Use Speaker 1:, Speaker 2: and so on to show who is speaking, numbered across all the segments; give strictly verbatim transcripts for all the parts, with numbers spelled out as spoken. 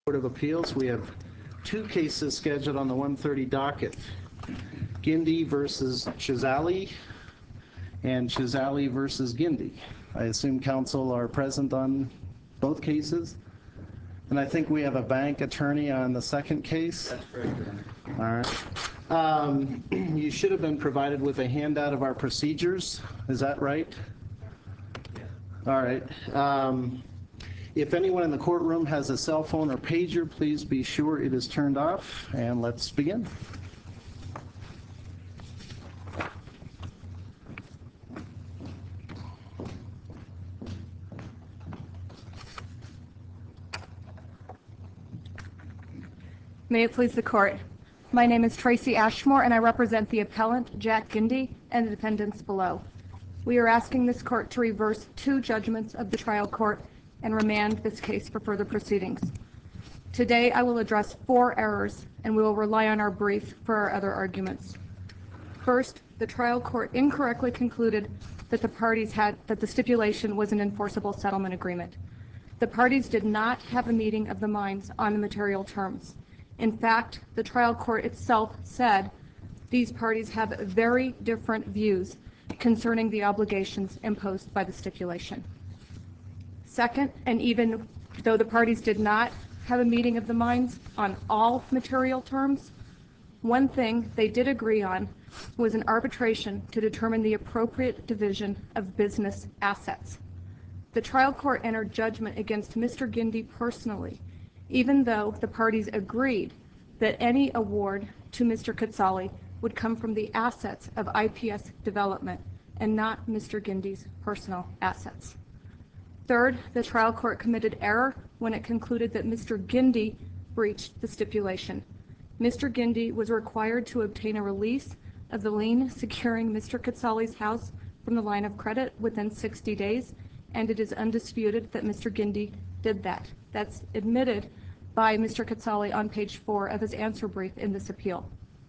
Speaker 1: Court of Appeals. We have two cases scheduled on the one thirty docket. Gindy versus Chazali and Chazali versus Gindy. I assume counsel are present on both cases. And I think we have a bank attorney on the second case.
Speaker 2: That's correct, Your Honor.
Speaker 1: All right. Um, you should have been provided with a handout of our procedures. Is that right?
Speaker 2: Yes.
Speaker 1: All right. Um, If anyone in the courtroom has a cell phone or pager, please be sure it is turned off, and let's begin.
Speaker 3: May it please the court. My name is Tracy Ashmore, and I represent the appellant, Jack Gindy, and the defendants below. We are asking this court to reverse two judgments of the trial court and remand this case for further proceedings. Today, I will address four errors, and we will rely on our brief for our other arguments. First, the trial court incorrectly concluded that the parties had that the stipulation was an enforceable settlement agreement. The parties did not have a meeting of the minds on the material terms. In fact, the trial court itself said these parties have very different views concerning the obligations imposed by the stipulation. Second, and even though the parties did not have a meeting of the minds on all material terms, one thing they did agree on was an arbitration to determine the appropriate division of business assets. The trial court entered judgment against Mister Gindy personally, even though the parties agreed that any award to Mister Katsali would come from the assets of I P S Development and not Mister Gindy's personal assets. Third, the trial court committed error when it concluded that Mister Gindy breached the stipulation. Mister Gindy was required to obtain a release of the lien securing Mister Katsali's house from the line of credit within sixty days, and it is undisputed that Mister Gindy did that. That's admitted by Mister Katsali on page four of his answer brief in this appeal.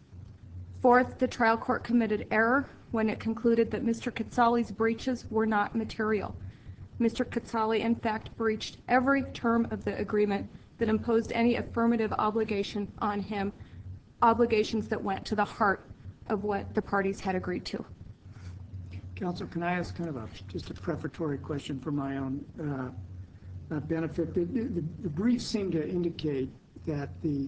Speaker 3: Fourth, the trial court committed error when it concluded that Mister Katsali's breaches were not material. Mister Katsali, in fact, breached every term of the agreement that imposed any affirmative obligation on him, obligations that went to the heart of what the parties had agreed to.
Speaker 4: Counsel, can I ask kind of a just a prefatory question for my own uh, uh, benefit? The, the, the briefs seem to indicate that the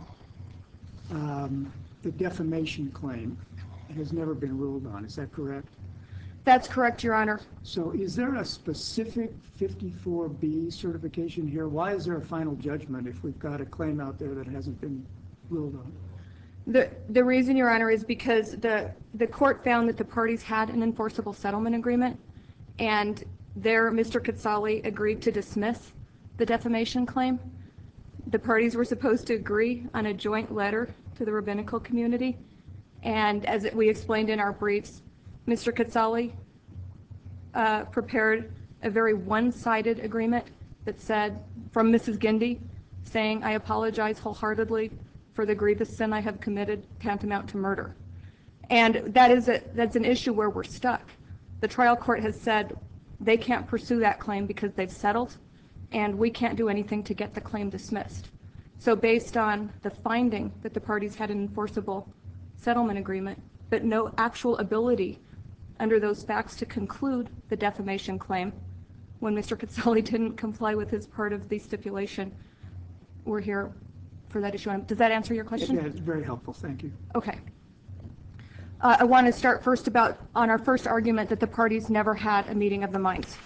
Speaker 4: um, the defamation claim has never been ruled on. Is that correct?
Speaker 3: That's correct, Your Honor.
Speaker 4: So is there a specific fifty-four B certification here? Why is there a final judgment if we've got a claim out there that hasn't been ruled on?
Speaker 3: The, the reason, Your Honor, is because the, the court found that the parties had an enforceable settlement agreement, and there Mister Katsali agreed to dismiss the defamation claim. The parties were supposed to agree on a joint letter to the rabbinical community, and as we explained in our briefs, Mister Katsali uh, prepared a very one-sided agreement that said, from Missus Gindy, saying, "I apologize wholeheartedly for the grievous sin I have committed, tantamount to murder." And that is a, that's an issue where we're stuck. The trial court has said they can't pursue that claim because they've settled, and we can't do anything to get the claim dismissed. So based on the finding that the parties had an enforceable settlement agreement, but no actual ability under those facts to conclude the defamation claim, when Mister Katsali didn't comply with his part of the stipulation, we're here for that issue. Does that answer your question?
Speaker 4: Yeah, it's very helpful. Thank you.
Speaker 3: Okay. Uh, I want to start first about on our first argument that the parties never had a meeting of the minds.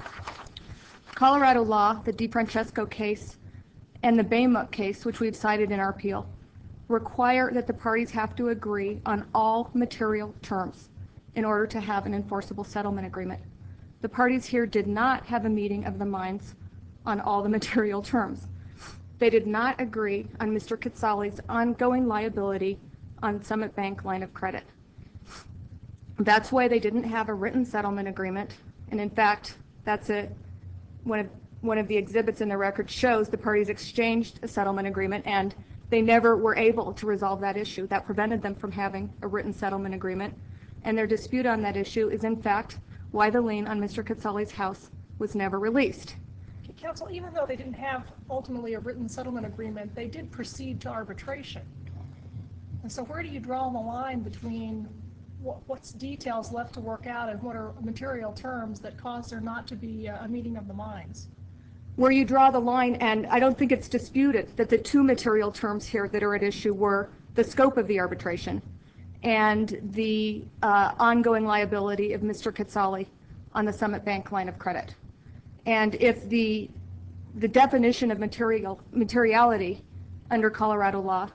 Speaker 3: Colorado law, the DeFrancesco case, and the Baymuk case, which we've cited in our appeal, require that the parties have to agree on all material terms in order to have an enforceable settlement agreement. The parties here did not have a meeting of the minds on all the material terms. They did not agree on Mister Katsali's ongoing liability on Summit Bank line of credit. That's why they didn't have a written settlement agreement, and in fact, that's a, one of one of the exhibits in the record shows the parties exchanged a settlement agreement, and they never were able to resolve that issue. That prevented them from having a written settlement agreement, and their dispute on that issue is in fact why the lien on Mister Katsali's house was never released.
Speaker 5: Counsel, even though they didn't have ultimately a written settlement agreement, they did proceed to arbitration. And so where do you draw the line between what, what's details left to work out and what are material terms that cause there not to be a, a meeting of the minds?
Speaker 3: Where you draw the line, and I don't think it's disputed that the two material terms here that are at issue were the scope of the arbitration and the uh, ongoing liability of Mister Katsali on the Summit Bank line of credit. And if the the definition of material materiality under Colorado law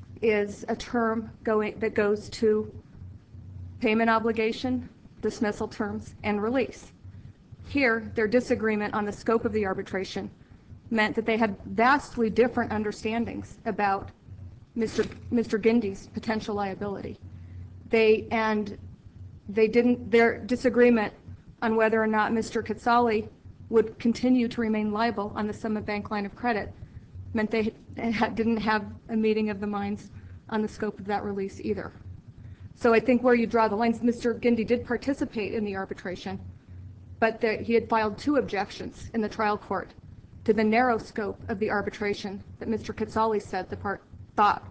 Speaker 3: is a term going that goes to payment obligation, dismissal terms, and release. Here, their disagreement on the scope of the arbitration meant that they had vastly different understandings about Mister Mister Gindy's potential liability. They and they didn't. Their disagreement on whether or not Mister Katsali would continue to remain liable on the Summit Bank line of credit meant they didn't have a meeting of the minds on the scope of that release either. So I think where you draw the lines, Mister Gindy did participate in the arbitration, but that he had filed two objections in the trial court to the narrow scope of the arbitration that Mister Katsali said the part thought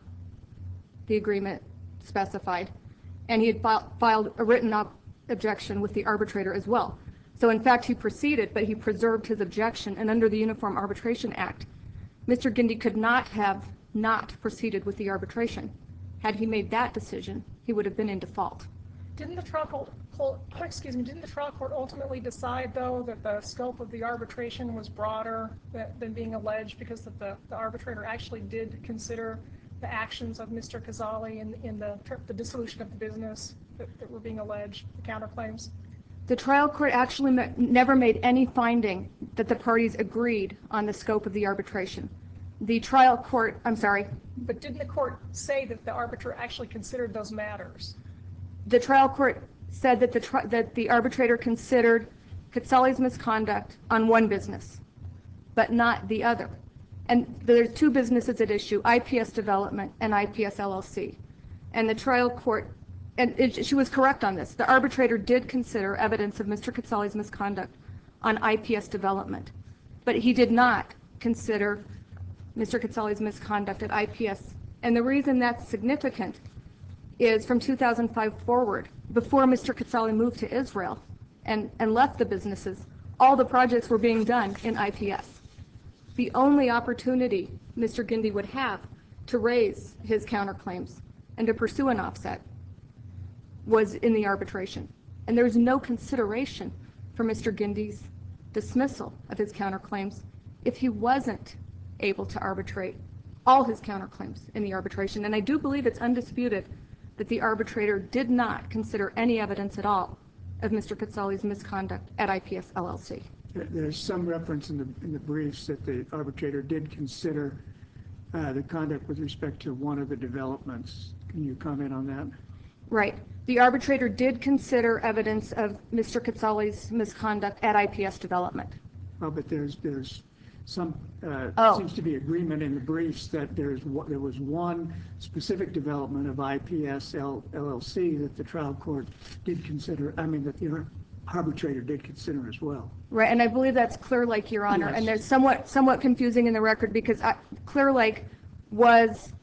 Speaker 3: the agreement specified, and he had fi- filed a written op- objection with the arbitrator as well. So in fact, he proceeded, but he preserved his objection, and under the Uniform Arbitration Act, Mister Gindy could not have not proceeded with the arbitration. Had he made that decision, he would have been in default.
Speaker 5: Didn't the trial court, oh, excuse me, didn't the trial court ultimately decide, though, that the scope of the arbitration was broader that, than being alleged because that the, the arbitrator actually did consider the actions of Mister Katsali in, in the, the dissolution of the business that, that were being alleged, the counterclaims?
Speaker 3: The trial court actually ma- never made any finding that the parties agreed on the scope of the arbitration. The trial court, I'm sorry.
Speaker 5: But didn't the court say that the arbitrator actually considered those matters?
Speaker 3: The trial court said that the tri- that the arbitrator considered Katsali's misconduct on one business, but not the other. And there's two businesses at issue, I P S Development and I P S L L C. And the trial court, and it, she was correct on this, the arbitrator did consider evidence of Mister Katsali's misconduct on I P S Development, but he did not consider Mister Katsali's misconduct at I P S. And the reason that's significant is from two thousand five forward, before Mister Katsali moved to Israel and, and left the businesses, all the projects were being done in I P S. The only opportunity Mister Gindy would have to raise his counterclaims and to pursue an offset was in the arbitration. And there was no consideration for Mister Gindy's dismissal of his counterclaims if he wasn't able to arbitrate all his counterclaims in the arbitration. And I do believe it's undisputed that the arbitrator did not consider any evidence at all of Mister Katsali's misconduct at I P S L L C.
Speaker 4: There's some reference in the, in the briefs that the arbitrator did consider uh, the conduct with respect to one of the developments. Can you comment on that?
Speaker 3: Right. The arbitrator did consider evidence of Mister Katsali's misconduct at I P S Development.
Speaker 4: Well, but there's there's some uh,
Speaker 3: Oh.
Speaker 4: seems to be agreement in the briefs that there's one- there was one specific development of I P S L L C that the trial court did consider. I mean, that the arbitrator did consider as well.
Speaker 3: Right, and I believe that's Clear Lake, Your Honor.
Speaker 4: Yes.
Speaker 3: And there's somewhat somewhat confusing in the record because I, Clear Lake was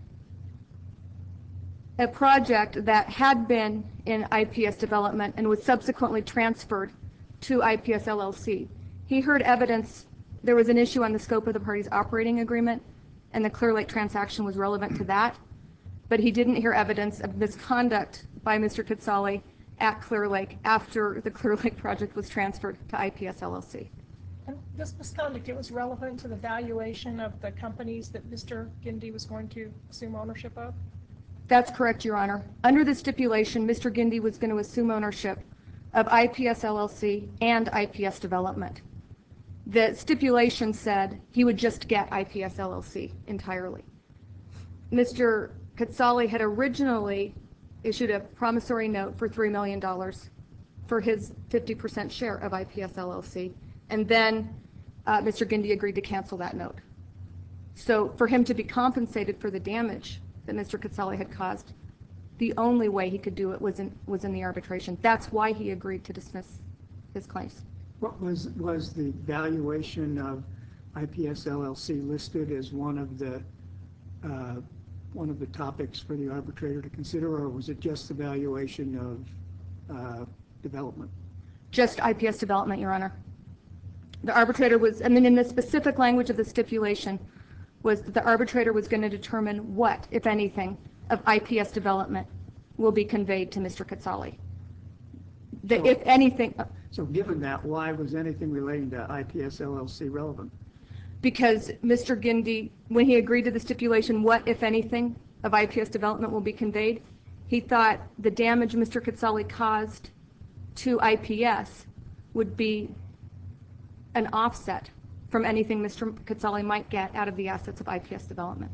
Speaker 3: a project that had been in I P S Development and was subsequently transferred to I P S L L C. He heard evidence there was an issue on the scope of the party's operating agreement, and the Clear Lake transaction was relevant to that, but he didn't hear evidence of misconduct by Mister Katsali at Clear Lake after the Clear Lake project was transferred to I P S L L C.
Speaker 5: And this misconduct, it was relevant to the valuation of the companies that Mister Gindy was going to assume ownership of?
Speaker 3: That's correct, Your Honor. Under the stipulation, Mister Gindy was going to assume ownership of I P S L L C and I P S Development. The stipulation said he would just get I P S L L C entirely. Mister Katsali had originally issued a promissory note for three million dollars for his fifty percent share of I P S L L C, and then uh, Mister Gindy agreed to cancel that note. So for him to be compensated for the damage that Mister Katsali had caused, the only way he could do it was in, was in the arbitration. That's why he agreed to dismiss his claims.
Speaker 4: What was, was the valuation of I P S L L C listed as one of the, uh, one of the topics for the arbitrator to consider, or was it just the valuation of uh, development?
Speaker 3: Just I P S development, Your Honor. The arbitrator was, I mean, in the specific language of the stipulation, was that the arbitrator was going to determine what, if anything, of I P S development will be conveyed to Mister Katsali. The,
Speaker 4: So-
Speaker 3: if anything,
Speaker 4: So given that, why was anything relating to I P S L L C relevant?
Speaker 3: because Mister Gindi, when he agreed to the stipulation, what, if anything, of I P S development will be conveyed, he thought the damage Mister Katsali caused to I P S would be an offset from anything Mister Katsali might get out of the assets of I P S development.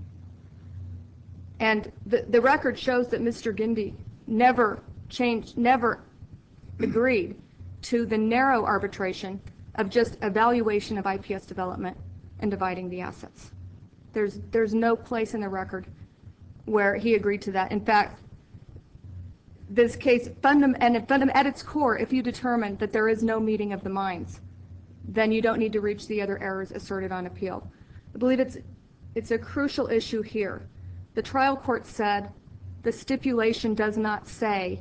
Speaker 3: And the, the record shows that Mister Gindi never changed, never agreed to the narrow arbitration of just evaluation of I P S development and dividing the assets. There's, there's no place in the record where he agreed to that. In fact, this case, fundam and fundam at its core, if you determine that there is no meeting of the minds, then you don't need to reach the other errors asserted on appeal. I believe it's, it's a crucial issue here. The trial court said the stipulation does not say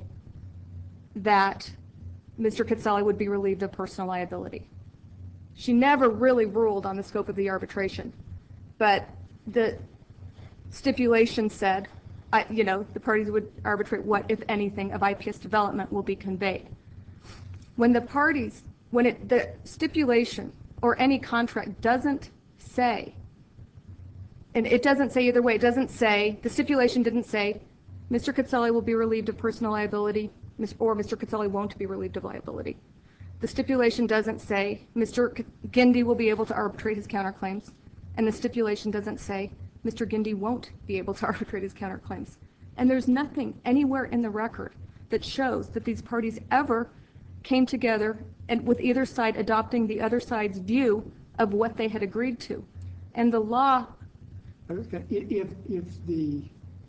Speaker 3: that Mister Katsali would be relieved of personal liability. She never really ruled on the scope of the arbitration, but the stipulation said, I, you know, the parties would arbitrate what, if anything, of I P S development will be conveyed. When the parties, when it, the stipulation or any contract doesn't say, and it doesn't say either way, it doesn't say, the stipulation didn't say, Mister Katsali will be relieved of personal liability, or Mister Katsali won't be relieved of liability. The stipulation doesn't say Mister Gindi will be able to arbitrate his counterclaims, and the stipulation doesn't say Mister Gindi won't be able to arbitrate his counterclaims. And there's nothing anywhere in the record that shows that these parties ever came together and with either side adopting the other side's view of what they had agreed to. And the law,
Speaker 4: Okay, i- If, if the,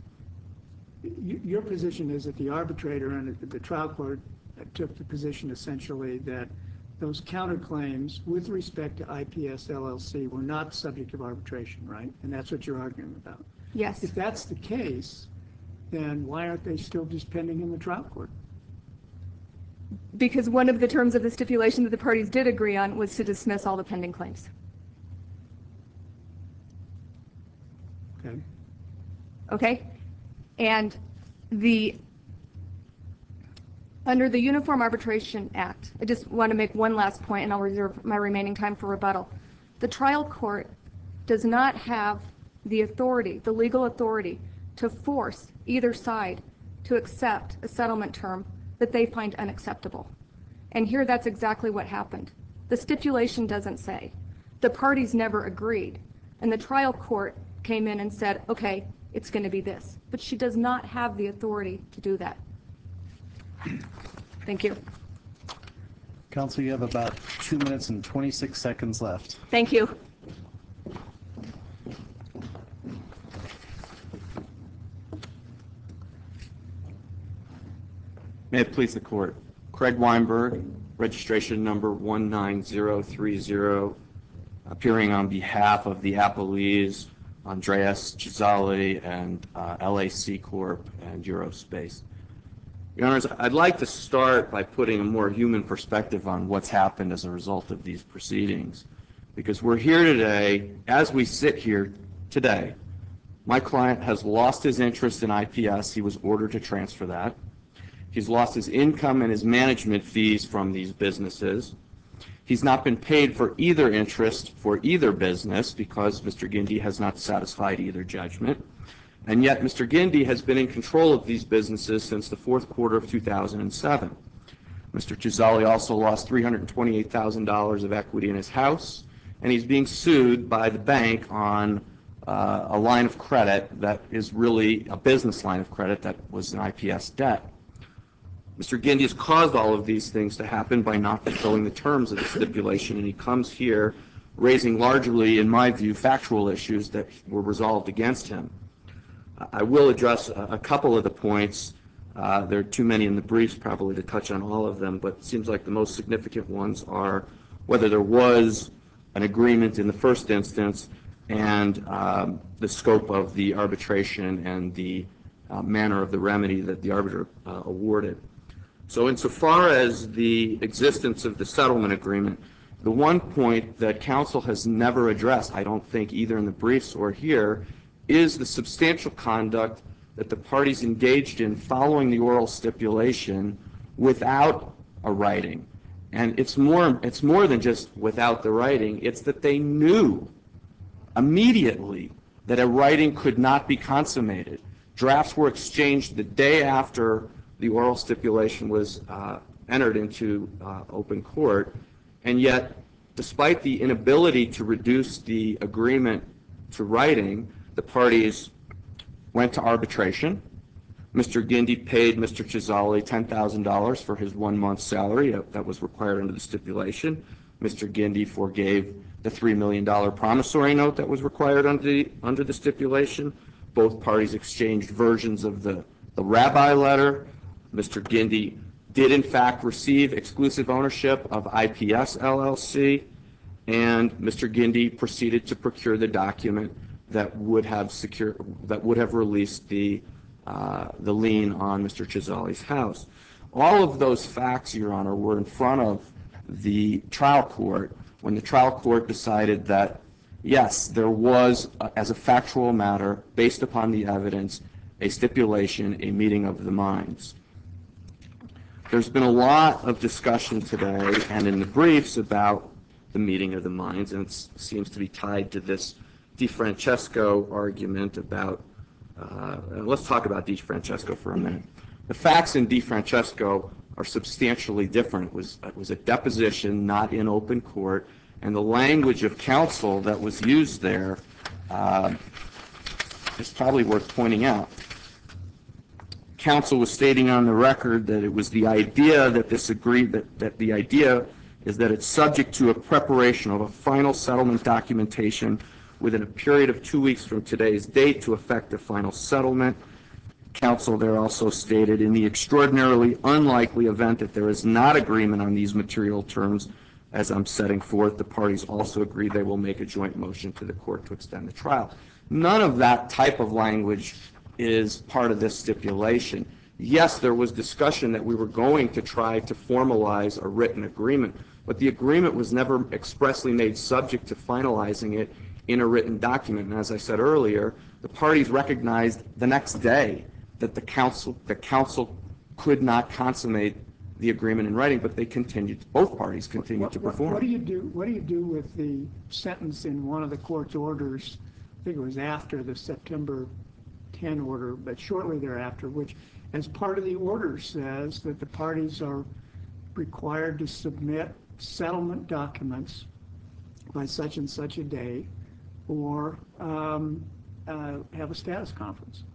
Speaker 4: y- your position is that the arbitrator and the trial court took the position essentially that those counterclaims with respect to I P S L L C were not subject of arbitration, right? And that's what you're arguing about.
Speaker 3: yes,
Speaker 4: If that's the case, then why aren't they still just pending in the trial court?
Speaker 3: because one of the terms of the stipulation that the parties did agree on was to dismiss all the pending claims.
Speaker 4: Okay?
Speaker 3: Okay? And the, under the Uniform Arbitration Act, I just want to make one last point, and I'll reserve my remaining time for rebuttal. The trial court does not have the authority, the legal authority, to force either side to accept a settlement term that they find unacceptable. And here that's exactly what happened. The stipulation doesn't say. The parties never agreed. And the trial court came in and said, okay, it's going to be this. But she does not have the authority to do that. Thank you.
Speaker 1: Counsel, you have about two minutes and twenty-six seconds left.
Speaker 3: Thank you.
Speaker 2: May it please the court. Craig Weinberg, registration number one nine zero three zero, appearing on behalf of the Appellees, Andreas Chisali and uh, L A C Corp and Eurospace. Your Honors, I'd like to start by putting a more human perspective on what's happened as a result of these proceedings. Because we're here today, as we sit here today, my client has lost his interest in I P S. He was ordered to transfer that. He's lost his income and his management fees from these businesses. He's not been paid for either interest for either business because Mister Gindi has not satisfied either judgment. And yet Mister Gindi has been in control of these businesses since the fourth quarter of two thousand seven. Mister Chisali also lost three hundred twenty-eight thousand dollars of equity in his house, and he's being sued by the bank on uh, a line of credit that is really a business line of credit that was an I P S debt. Mister Gindi has caused all of these things to happen by not fulfilling the terms of the stipulation, and he comes here raising largely, in my view, factual issues that were resolved against him. I will address a, a couple of the points. Uh, there are too many in the briefs probably to touch on all of them, but it seems like the most significant ones are whether there was an agreement in the first instance, and um, the scope of the arbitration and the uh, manner of the remedy that the arbiter uh, awarded. So insofar as the existence of the settlement agreement, the one point that counsel has never addressed, I don't think either in the briefs or here, is the substantial conduct that the parties engaged in following the oral stipulation without a writing. And it's more, it's more than just without the writing. It's that they knew immediately that a writing could not be consummated. Drafts were exchanged the day after the oral stipulation was uh, entered into uh, open court, and yet, despite the inability to reduce the agreement to writing, the parties went to arbitration. Mister Gindi paid Mister Chizali ten thousand dollars for his one-month salary that was required under the stipulation. Mister Gindi forgave the three million dollars promissory note that was required under the, under the stipulation. Both parties exchanged versions of the, the rabbi letter. Mister Gindi did, in fact, receive exclusive ownership of I P S L L C, and Mister Gindi proceeded to procure the document that would have secure, that would have released the uh, the lien on Mister Chizali's house. All of those facts, Your Honor, were in front of the trial court when the trial court decided that, yes, there was, uh, as a factual matter, based upon the evidence, a stipulation, a meeting of the minds. There's been a lot of discussion today and in the briefs about the meeting of the minds, and it seems to be tied to this DeFrancesco argument about, uh, let's talk about DeFrancesco for a minute. The facts in DeFrancesco are substantially different. It was, it was a deposition, not in open court, and the language of counsel that was used there uh, is probably worth pointing out. Counsel was stating on the record that it was the idea that this agreed that, that the idea is that it's subject to a preparation of a final settlement documentation within a period of two weeks from today's date to effect a final settlement. Counsel there also stated, in the extraordinarily unlikely event that there is not agreement on these material terms, as I'm setting forth, the parties also agree they will make a joint motion to the court to extend the trial. None of that type of language is part of this stipulation. Yes, there was discussion that we were going to try to formalize a written agreement, but the agreement was never expressly made subject to finalizing it in a written document. And as I said earlier, the parties recognized the next day that the counsel, the counsel could not consummate the agreement in writing, but they continued, both parties continued
Speaker 4: What,
Speaker 2: to
Speaker 4: what,
Speaker 2: perform.
Speaker 4: what do you do, what do you do with the sentence in one of the court's orders, I think it was after the September tenth order, but shortly thereafter, which as part of the order says that the parties are required to submit settlement documents by such and such a day, or um, uh, have a status conference?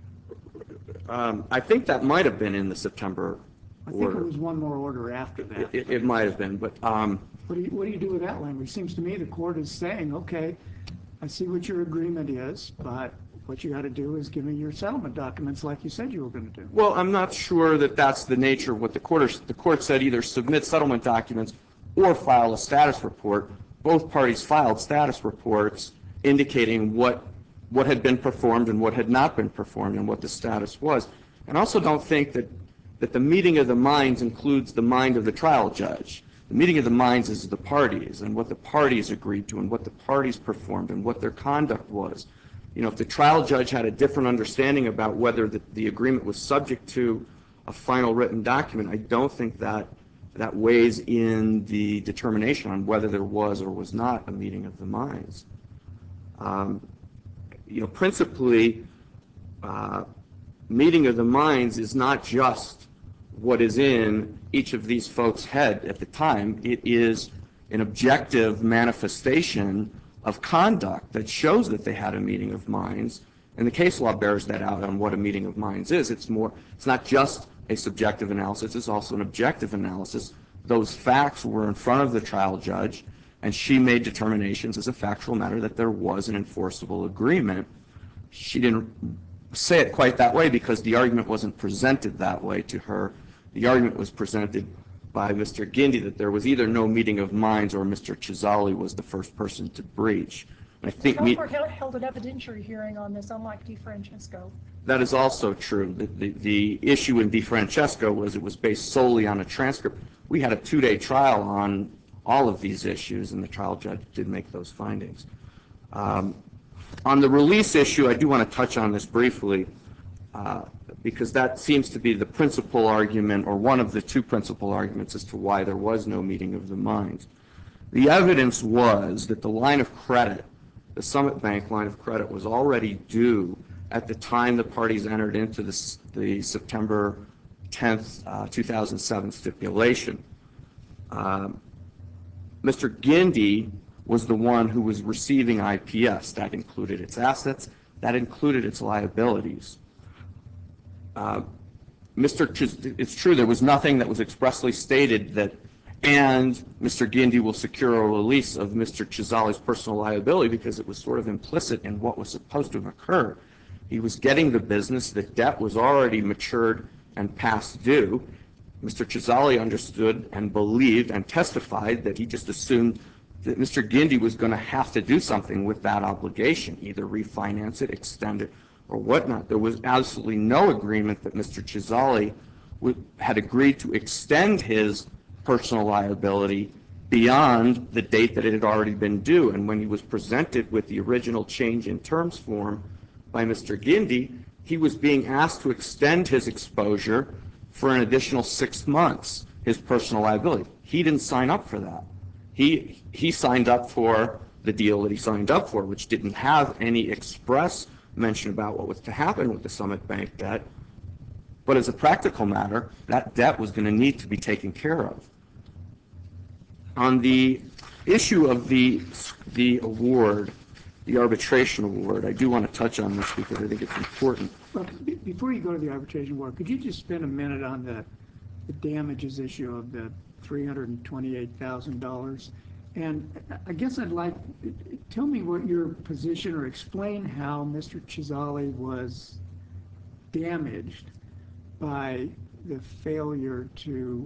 Speaker 2: Um, I think that might have been in the September
Speaker 4: I think
Speaker 2: order.
Speaker 4: it was one more order after that.
Speaker 2: It, it might have been, but um,
Speaker 4: What do you, what do you do with that language? Seems to me the court is saying, okay, I see what your agreement is, but what you got to do is give me your settlement documents like you said you were going to do.
Speaker 2: well, I'm not sure that that's the nature of what the court, is- the court said, either submit settlement documents or file a status report. Both parties filed status reports indicating what, what had been performed and what had not been performed and what the status was. And I also don't think that, that the meeting of the minds includes the mind of the trial judge. The meeting of the minds is the parties and what the parties agreed to and what the parties performed and what their conduct was. You know, if the trial judge had a different understanding about whether the, the agreement was subject to a final written document, I don't think that that weighs in the determination on whether there was or was not a meeting of the minds. Um, you know, principally, uh, meeting of the minds is not just what is in each of these folks' head at the time. It is an objective manifestation of conduct that shows that they had a meeting of minds, and the case law bears that out on what a meeting of minds is. It's more, it's not just a subjective analysis, it's also an objective analysis. Those facts were in front of the trial judge, and she made determinations as a factual matter that there was an enforceable agreement. She didn't say it quite that way because the argument wasn't presented that way to her. The argument was presented by Mister Gindy that there was either no meeting of minds or Mister Chisali was the first person to breach. And I
Speaker 5: The
Speaker 2: think
Speaker 5: trial
Speaker 2: me,
Speaker 5: court held held an evidentiary hearing on this, unlike DeFrancesco.
Speaker 2: that is also true. The, the, the issue in DeFrancesco was it was based solely on a transcript. We had a two-day trial on all of these issues, and the trial judge did make those findings. Um, on the release issue, I do want to touch on this briefly, uh, because that seems to be the principal argument, or one of the two principal arguments as to why there was no meeting of the minds. The evidence was that the line of credit, the Summit Bank line of credit, was already due at the time the parties entered into the, the September tenth, uh, two thousand seven stipulation. Um, Mister Gindy was the one who was receiving I P S. That included its assets, that included its liabilities. Uh, Mister Chis- it's true, there was nothing that was expressly stated that, and Mister Gindy will secure a release of Mister Chisali's personal liability, because it was sort of implicit in what was supposed to have occurred. He was getting the business, the debt was already matured and past due. Mister Chisali understood and believed and testified that he just assumed that Mister Gindy was going to have to do something with that obligation, either refinance it, extend it, or whatnot. There was absolutely no agreement that Mister Chisali would, had agreed to extend his personal liability beyond the date that it had already been due. And when he was presented with the original change in terms form by Mister Gindy, he was being asked to extend his exposure for an additional six months, his personal liability. He didn't sign up for that. He, he signed up for the deal that he signed up for, which didn't have any express mention about what was to happen with the Summit Bank debt. But as a practical matter, that debt was going to need to be taken care of. On the issue of the, the award, the arbitration award, I do want to touch on this because I think it's important.
Speaker 4: Well, be- before you go to the arbitration award, could you just spend a minute on the, the damages issue of the three hundred twenty-eight thousand dollars? And I guess I'd like, tell me what your position, or explain how Mister Chisali was damaged by the failure to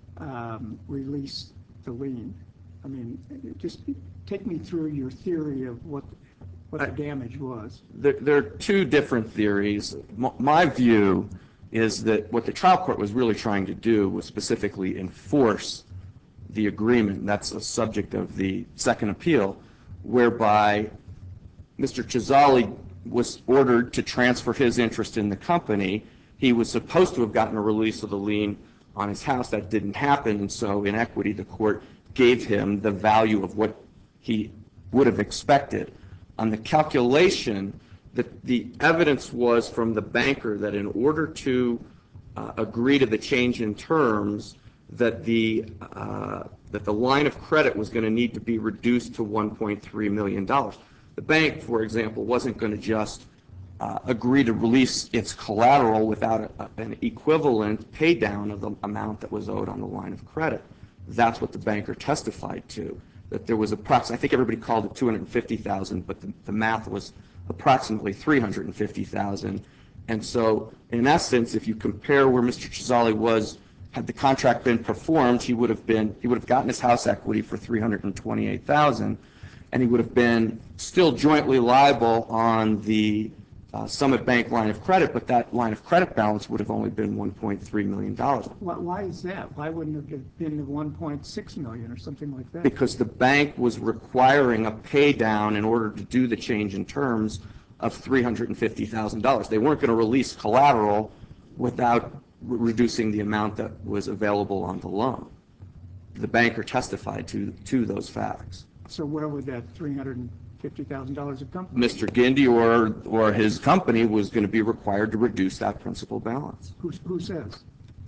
Speaker 4: um, release the lien. I mean, just take me through your theory of what what the damage was.
Speaker 2: There, there are two different theories. M- my view is that what the trial court was really trying to do was specifically enforce the agreement. That's a subject of the second appeal, whereby Mister Chisali was ordered to transfer his interest in the company. He was supposed to have gotten a release of the lien on his house. That didn't happen, and so in equity, the court gave him the value of what he would have expected. On the calculation, the, the evidence was from the banker that in order to uh, agree to the change in terms, that the uh, that the line of credit was going to need to be reduced to one point three million dollars. The bank, for example, wasn't going to just uh, agree to release its collateral without a, an equivalent pay down of the amount that was owed on the line of credit. That's what the banker testified to, that there was approximately, I think everybody called it two hundred fifty thousand dollars, but the, the math was approximately three hundred fifty thousand dollars. And so, in essence, if you compare where Mister Chisali was, had the contract been performed, he would have been, he would have gotten his house equity for three hundred twenty-eight thousand dollars, and he would have been still jointly liable on the uh, Summit Bank line of credit, but that line of credit balance would have only been one point three million dollars.
Speaker 4: Why, why is that? Why wouldn't it have been the one point six million or something like that?
Speaker 2: Because the bank was requiring a pay down in order to do the change in terms of three hundred fifty thousand dollars. They weren't going to release collateral without re- reducing the amount that was available on the loan. The banker testified to, to those facts.
Speaker 4: So where would that three hundred fifty thousand dollars have come from?
Speaker 2: Mister Gindy or, or his company was going to be required to reduce that principal balance.
Speaker 4: Who, who says?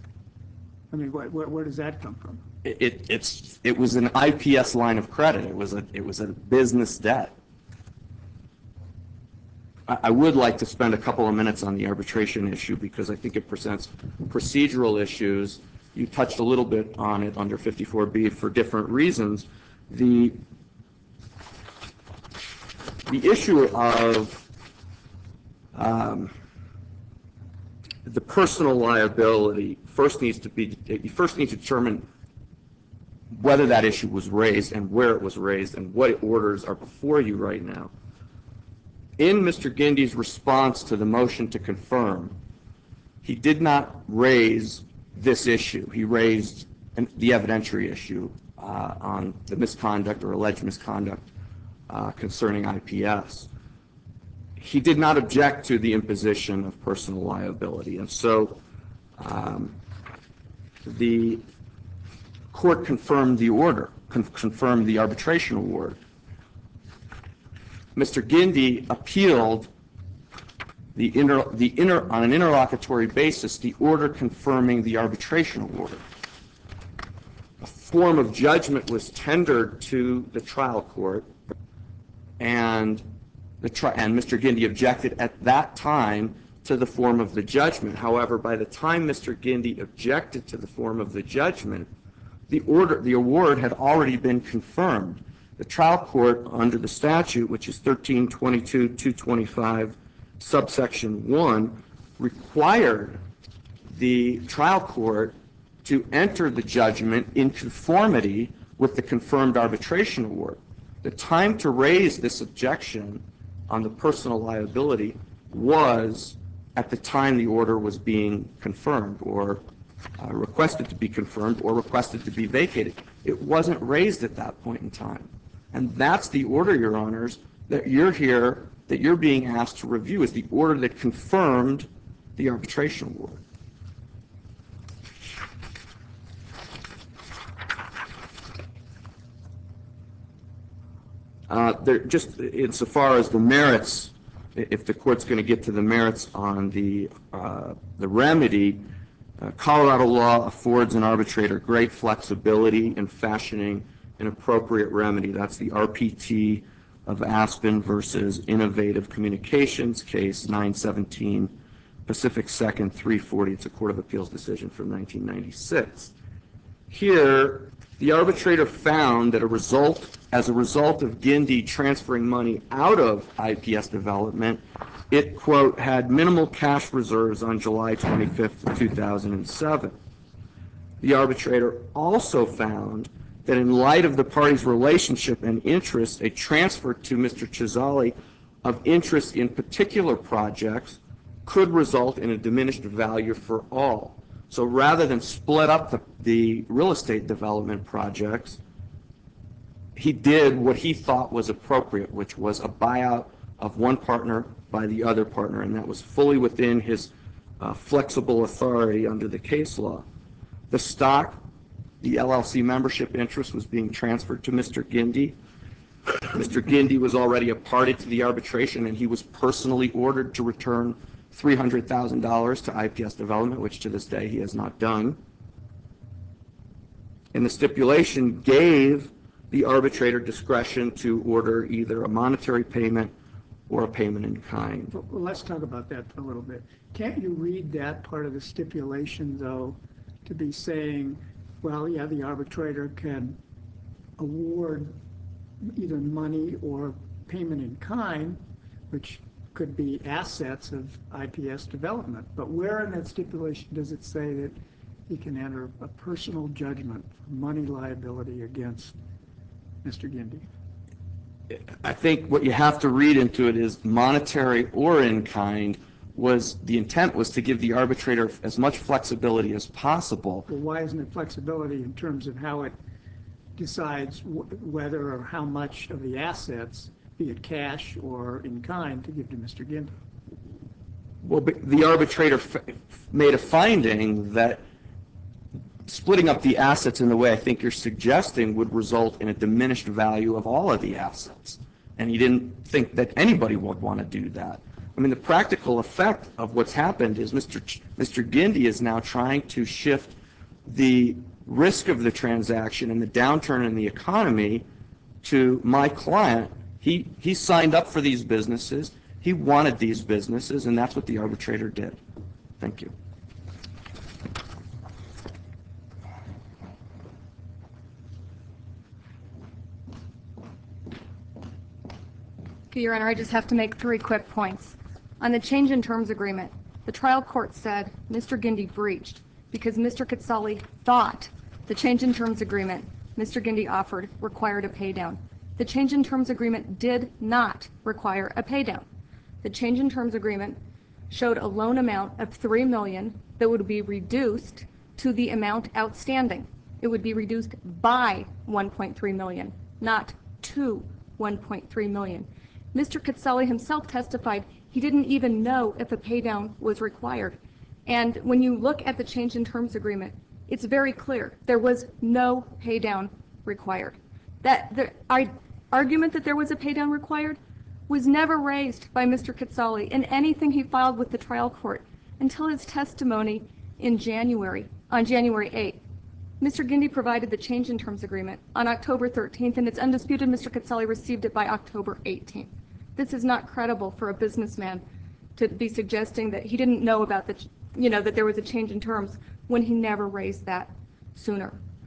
Speaker 4: I mean, where, where, where does that come from?
Speaker 2: It, it, it's, it was an I P S line of credit. It was a, it was a business debt. I, I would like to spend a couple of minutes on the arbitration issue because I think it presents procedural issues. You touched a little bit on it under fifty-four B for different reasons. The, the issue of um, the personal liability first needs to be, you first need to determine whether that issue was raised and where it was raised and what orders are before you right now. In Mister Gindy's response to the motion to confirm, he did not raise this issue. He raised an, the evidentiary issue uh, on the misconduct or alleged misconduct uh, concerning I P S. He did not object to the imposition of personal liability, and so um, the court confirmed the order, con confirmed the arbitration award. Mister Gindy appealed the inter, the inter, on an interlocutory basis the order confirming the arbitration award. A form of judgment was tendered to the trial court, and the tri and Mister Gindy objected at that time to the form of the judgment. However, by the time Mister Gindy objected to the form of the judgment, the order, the award had already been confirmed. The trial court, under the statute, which is thirteen twenty-two two twenty-five, subsection one, required the trial court to enter the judgment in conformity with the confirmed arbitration award. The time to raise this objection on the personal liability was at the time the order was being confirmed or uh, requested to be confirmed or requested to be vacated. It wasn't raised at that point in time. And that's the order, Your Honors, that you're here, that you're being asked to review, is the order that confirmed the arbitration award. Uh, there, just insofar as the merits, if the court's going to get to the merits on the uh, the remedy, uh, Colorado law affords an arbitrator great flexibility in fashioning an appropriate remedy. That's the R P T of Aspen versus Innovative Communications case nine seventeen Pacific Second three forty. It's a Court of Appeals decision from nineteen ninety-six. Here, the arbitrator found that a result, as a result of Gindy transferring money out of I P S development, it, quote, had minimal cash reserves on July twenty-fifth, two thousand seven. The arbitrator also found that in light of the parties' relationship and interest, a transfer to Mister Chisali of interest in particular projects could result in a diminished value for all. So rather than split up the, the real estate development projects, he did what he thought was appropriate, which was a buyout of one partner by the other partner, and that was fully within his uh, flexible authority under the case law. The stock, the L L C membership interest, was being transferred to Mister Gindy. Mister Gindy was already a party to the arbitration, and he was personally ordered to return three hundred thousand dollars to I P S Development, which to this day he has not done. And the stipulation gave the arbitrator discretion to order either a monetary payment or a payment in kind.
Speaker 4: Well, let's talk about that a little bit. Can't you read that part of the stipulation, though, to be saying, well, yeah, the arbitrator can award either money or payment in kind, which could be assets of I P S development. But where in that stipulation does it say that he can enter a personal judgment for money liability against Mister Gindy?
Speaker 2: I think what you have to read into it is monetary or in kind was, the intent was to give the arbitrator as much flexibility as possible.
Speaker 4: Well, why isn't it flexibility in terms of how it decides wh whether or how much of the assets, be it cash or in kind, to give to Mister Gindy?
Speaker 2: Well, the arbitrator f made a finding that splitting up the assets in the way I think you're suggesting would result in a diminished value of all of the assets. And he didn't think that anybody would want to do that. I mean, the practical effect of what's happened is Mister Ch Mister Gindy is now trying to shift the risk of the transaction and the downturn in the economy to my client. He, he signed up for these businesses. He wanted these businesses, and that's what the arbitrator did. Thank you.
Speaker 3: Okay, Your Honor, I just have to make three quick points. On the change in terms agreement, the trial court said Mister Gindy breached because Mister Katsali thought the change in terms agreement Mister Gindy offered required a paydown. The change in terms agreement did not require a paydown. The change in terms agreement showed a loan amount of three million dollars that would be reduced to the amount outstanding. It would be reduced by one point three million dollars, not to one point three million dollars. Mister Katsali himself testified he didn't even know if a paydown was required. And when you look at the change in terms agreement, it's very clear there was no paydown required. That the our argument that there was a paydown required was never raised by Mister Katsali in anything he filed with the trial court until his testimony in January, on January eighth. Mister Gindy provided the change in terms agreement on October thirteenth, and it's undisputed Mister Katsali received it by October eighteenth. This is not credible for a businessman to be suggesting that he didn't know about the, you know, that there was a change in terms when he never raised that sooner.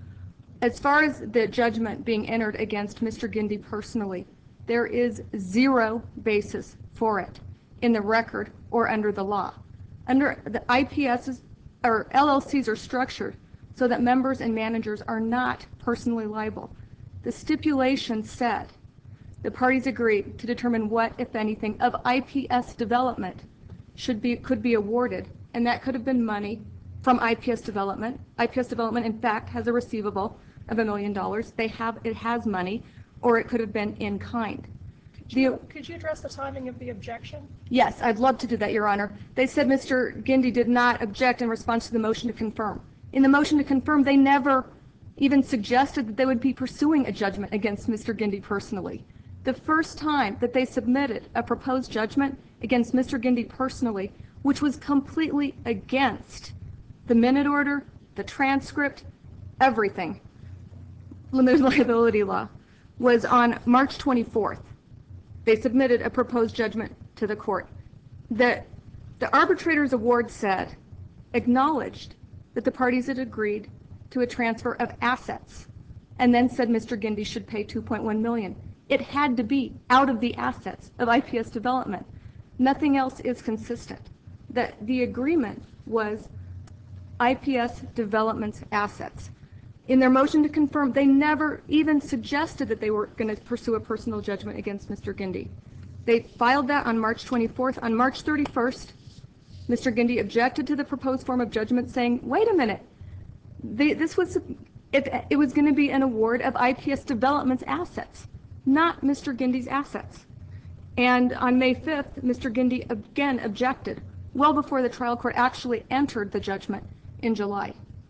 Speaker 3: As far as the judgment being entered against Mister Gindy personally, there is zero basis for it in the record or under the law. Under the I P S's or L L Cs are structured so that members and managers are not personally liable. The stipulation said the parties agreed to determine what, if anything, of I P S development should be could be awarded, and that could have been money from I P S development. I P S development, in fact, has a receivable of a million dollars. They have it has money, or it could have been in kind.
Speaker 5: Could you, could you address the timing of the objection?
Speaker 3: Yes, I'd love to do that, Your Honor. They said Mister Gindy did not object in response to the motion to confirm. In the motion to confirm, they never even suggested that they would be pursuing a judgment against Mister Gindy personally. The first time that they submitted a proposed judgment against Mister Gindy personally, which was completely against the minute order, the transcript, everything, limited liability law, was on March twenty-fourth. They submitted a proposed judgment to the court. The, the arbitrator's award said, acknowledged that the parties had agreed to a transfer of assets, and then said Mister Gindy should pay two point one million dollars. It had to be out of the assets of I P S development. Nothing else is consistent. The, the agreement was I P S development's assets. In their motion to confirm, they never even suggested that they were going to pursue a personal judgment against Mister Gindy. They filed that on March twenty-fourth. On March thirty-first, Mister Gindy objected to the proposed form of judgment, saying, wait a minute, they, this was, it, it was going to be an award of I P S development's assets, not Mister Gindy's assets. And on May fifth, Mister Gindy again objected, well before the trial court actually entered the judgment in July.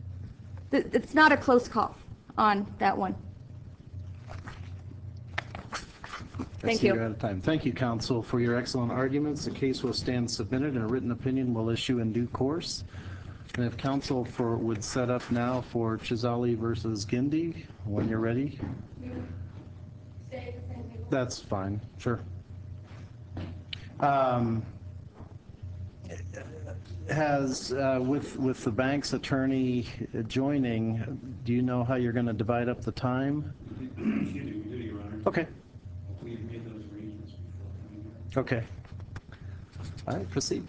Speaker 3: It's not a close call on that one. Thank you.
Speaker 1: You're out of time. Thank you, counsel, for your excellent arguments. The case will stand submitted, and a written opinion will issue in due course. And if counsel for would set up now for Chizali versus Gindy, when you're ready. That's fine. Sure. Um, has uh, with with the bank's attorney joining, do you know how you're going to divide up the time?
Speaker 6: Excuse me, we do, Your Honor.
Speaker 1: Okay.
Speaker 6: We've made those arrangements before coming here.
Speaker 1: Okay. All right, proceed.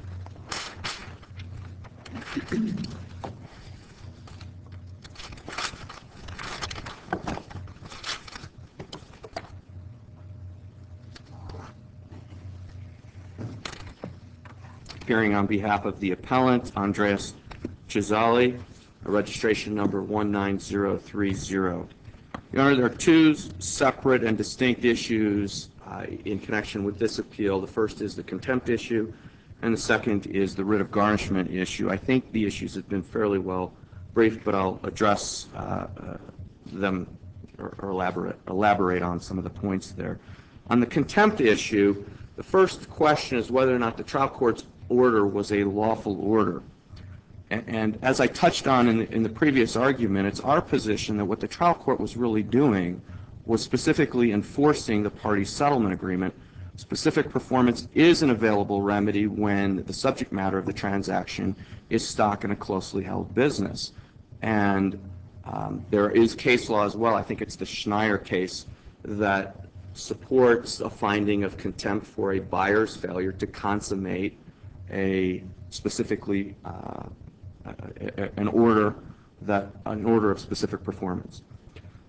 Speaker 2: Appearing on behalf of the appellant, Andreas Chizali, registration number one nine zero three zero. Your Honor, there are two separate and distinct issues uh, in connection with this appeal. The first is the contempt issue, and the second is the writ of garnishment issue. I think the issues have been fairly well briefed, but I'll address uh, uh, them or, or elaborate, elaborate on some of the points there. On the contempt issue, the first question is whether or not the trial court's order was a lawful order. And, and as I touched on in the, in the previous argument, it's our position that what the trial court was really doing was specifically enforcing the parties' settlement agreement. Specific performance is an available remedy when the subject matter of the transaction is stock in a closely held business. And um, there is case law as well, I think it's the Schneier case, that supports a finding of contempt for a buyer's failure to consummate a specifically uh, a, a, an order that an order of specific performance.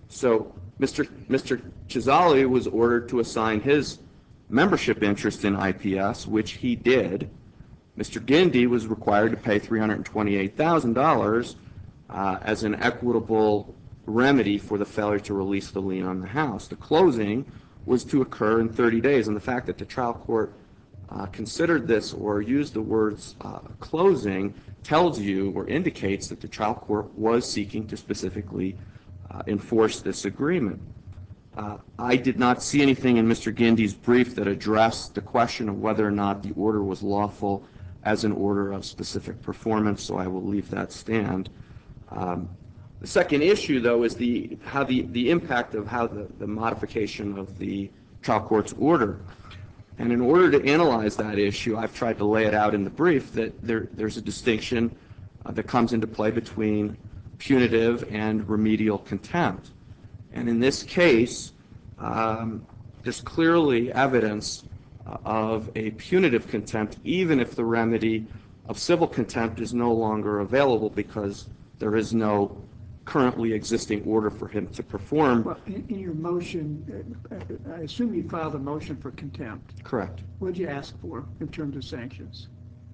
Speaker 2: So Mister Mister Chizali was ordered to assign his membership interest in I P S, which he did. Mister Gindy was required to pay three hundred twenty-eight thousand dollars uh, as an equitable remedy for the failure to release the lien on the house. The closing was to occur in thirty days, and the fact that the trial court uh, considered this or used the words uh, closing tells you or indicates that the trial court was seeking to specifically uh, enforce this agreement. Uh, I did not see anything in Mister Gindy's brief that addressed the question of whether or not the order was lawful as an order of specific performance, so I will leave that stand. Um, the second issue, though, is the how the, the impact of how the, the modification of the trial court's order. And in order to analyze that issue, I've tried to lay it out in the brief that there, there's a distinction uh, that comes into play between punitive and remedial contempt. And in this case, um, there's clearly evidence uh, of a punitive contempt, even if the remedy of civil contempt is no longer available because there is no currently existing order for him to perform.
Speaker 4: Well, in, in your motion, uh, I assume you filed a motion for contempt.
Speaker 2: Correct.
Speaker 4: What did you ask for in terms of sanctions?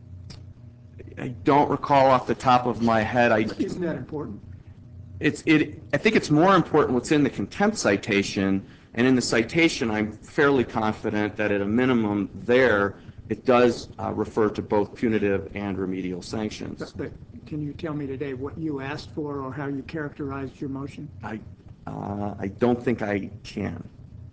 Speaker 2: I don't recall off the top of my head. I,
Speaker 4: Isn't that important?
Speaker 2: It's, it, I think it's more important what's in the contempt citation, and in the citation I'm fairly confident that at a minimum there it does uh, refer to both punitive and remedial sanctions.
Speaker 4: But, but can you tell me today what you asked for or how you characterized your motion?
Speaker 2: I, uh, I don't think I can.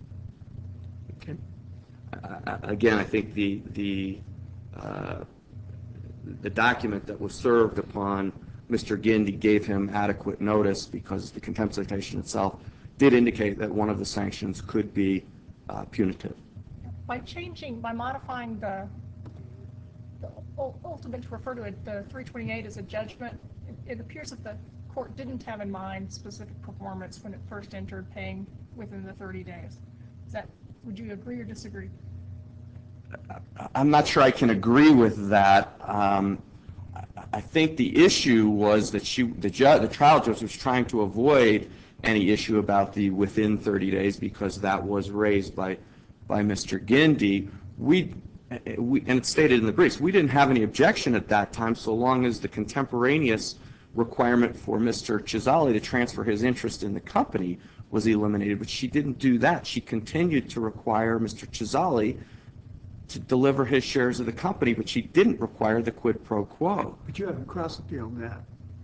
Speaker 4: Okay.
Speaker 2: Uh, again, I think the, the, uh, the document that was served upon Mister Gindy gave him adequate notice because the contempt citation itself did indicate that one of the sanctions could be uh, punitive.
Speaker 5: By changing, by modifying the, the ul- ultimate to refer to it, the three twenty-eight as a judgment, it, it appears that the court didn't have in mind specific performance when it first entered paying within the thirty days. Is that, would you agree or disagree?
Speaker 2: I'm not sure I can agree with that. Um, I think the issue was that she, the, ju the trial judge was trying to avoid any issue about the within thirty days because that was raised by, by Mister Gindy. We, we, and it's stated in the briefs, we didn't have any objection at that time so long as the contemporaneous requirement for Mister Chizali to transfer his interest in the company was eliminated, but she didn't do that. She continued to require Mister Chizali to deliver his shares of the company, but she didn't require the quid pro quo.
Speaker 4: But you haven't cross-appealed that.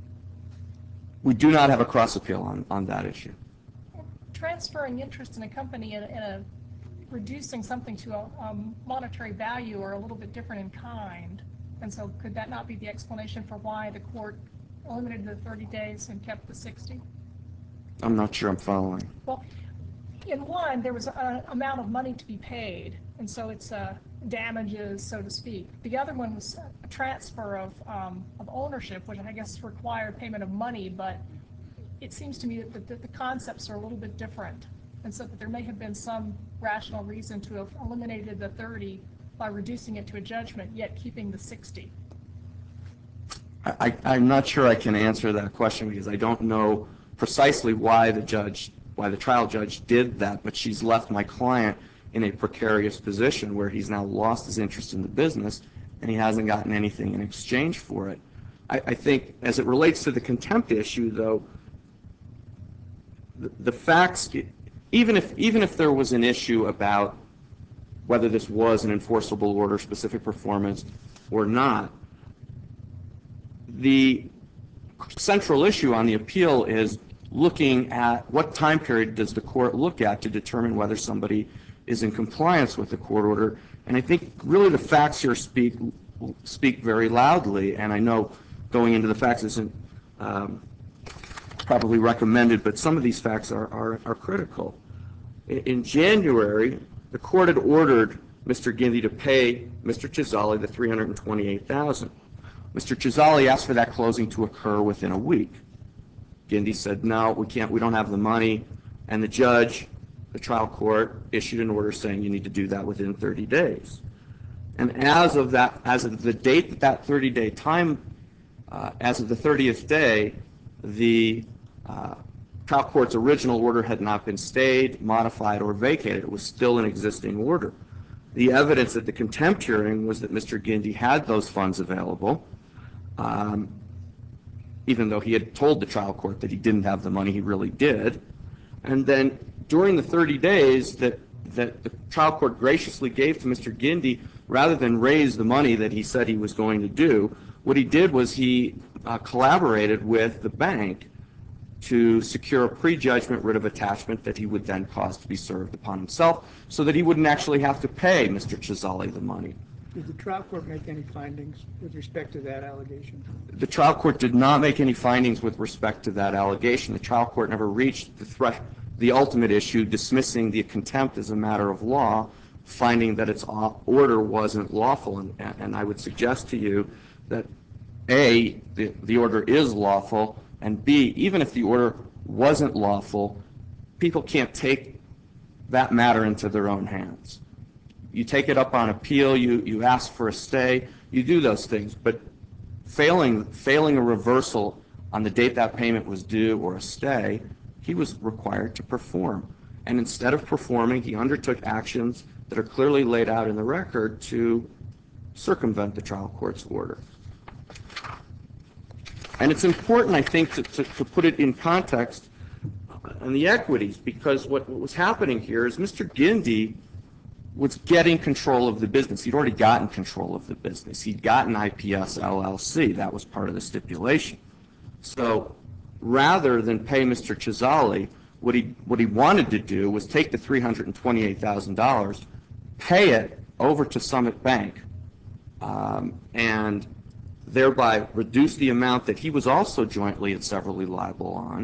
Speaker 2: We do not have a cross-appeal on, on that issue.
Speaker 5: Transferring interest in a company and, and a, reducing something to a, a monetary value are a little bit different in kind. And so could that not be the explanation for why the court eliminated the thirty days and kept the sixty?
Speaker 2: I'm not sure I'm following.
Speaker 5: Well, in one, there was an amount of money to be paid, and so it's uh, damages, so to speak. The other one was a transfer of, um, of ownership, which I guess required payment of money, but it seems to me that the, that the concepts are a little bit different, and so that there may have been some rational reason to have eliminated the thirty by reducing it to a judgment, yet keeping the sixty.
Speaker 2: I, I'm not sure I can answer that question because I don't know precisely why the judge, why the trial judge did that, but she's left my client in a precarious position where he's now lost his interest in the business and he hasn't gotten anything in exchange for it. I, I think as it relates to the contempt issue, though, the, the facts, even if, even if there was an issue about whether this was an enforceable order, specific performance, or not, the central issue on the appeal is looking at what time period does the court look at to determine whether somebody is in compliance with the court order. And I think really the facts here speak speak very loudly, and I know going into the facts isn't um, probably recommended, but some of these facts are, are, are critical. In, in January, the court had ordered Mister Gindy to pay Mister Chizali the three hundred twenty-eight thousand dollars. Mister Chizali asked for that closing to occur within a week. Gindy said, no, we can't, we don't have the money, and the judge, the trial court, issued an order saying you need to do that within thirty days. And as of that, as of the date that that thirty-day time, uh, as of the thirtieth day, the uh, trial court's original order had not been stayed, modified, or vacated. It was still an existing order. The evidence at the contempt hearing was that Mister Gindy had those funds available, um, even though he had told the trial court that he didn't have the money, he really did. And then during the thirty days that, that the trial court graciously gave to Mister Gindy, rather than raise the money that he said he was going to do, what he did was he uh, collaborated with the bank to secure a prejudgment writ of attachment that he would then cause to be served upon himself so that he wouldn't actually have to pay Mister Chisali the money.
Speaker 4: Did the trial court make any findings with respect to that allegation?
Speaker 2: The trial court did not make any findings with respect to that allegation. The trial court never reached the threat, the ultimate issue, dismissing the contempt as a matter of law, finding that its order wasn't lawful. And, and I would suggest to you that A, the, the order is lawful, and B, even if the order wasn't lawful, people can't take that matter into their own hands. You take it up on appeal, you, you ask for a stay, you do those things, but failing, failing a reversal on the date that payment was due or a stay, he was required to perform. And instead of performing, he undertook actions that are clearly laid out in the record to circumvent the trial court's order. And it's important, I think, to, to, to put it in context on the equities, because what, what was happening here is Mister Gindy was getting control of the business. He'd already gotten control of the business. He'd gotten I P S L L C. That was part of the stipulation. So rather than pay Mister Chisali, what he, what he wanted to do was take the three hundred twenty-eight thousand dollars, pay it over to Summit Bank, um, and thereby reduce the amount that he was also jointly and severally liable on,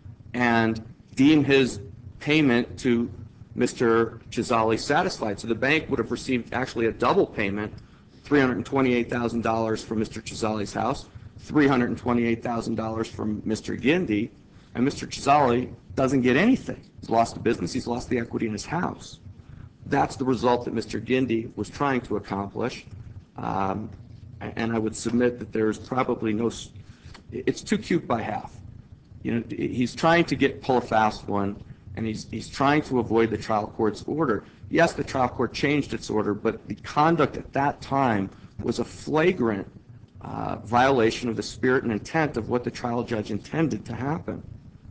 Speaker 2: and deem his payment to Mister Chisali satisfied. So the bank would have received actually a double payment, three hundred twenty-eight thousand dollars from Mister Chisali's house, three hundred twenty-eight thousand dollars from Mister Gindy, and Mister Chisali doesn't get anything. He's lost the business, he's lost the equity in his house. That's the result that Mister Gindy was trying to accomplish. Um, and I would submit that there's probably no, it's too cute by half. You know, he's trying to get, pull a fast one, and he's, he's trying to avoid the trial court's order. Yes, the trial court changed its order, but the conduct at that time was a flagrant uh, violation of the spirit and intent of what the trial judge intended to happen.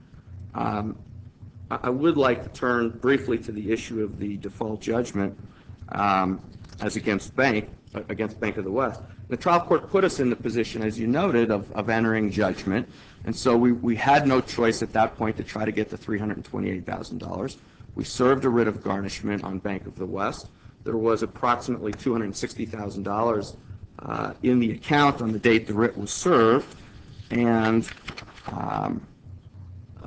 Speaker 2: Um, I, I would like to turn briefly to the issue of the default judgment um, as against bank, against Bank of the West. The trial court put us in the position, as you noted, of, of entering judgment, and so we, we had no choice at that point to try to get the three hundred twenty-eight thousand dollars. We served a writ of garnishment on Bank of the West. There was approximately two hundred sixty thousand dollars uh, in the account on the date the writ was served, and um, uh,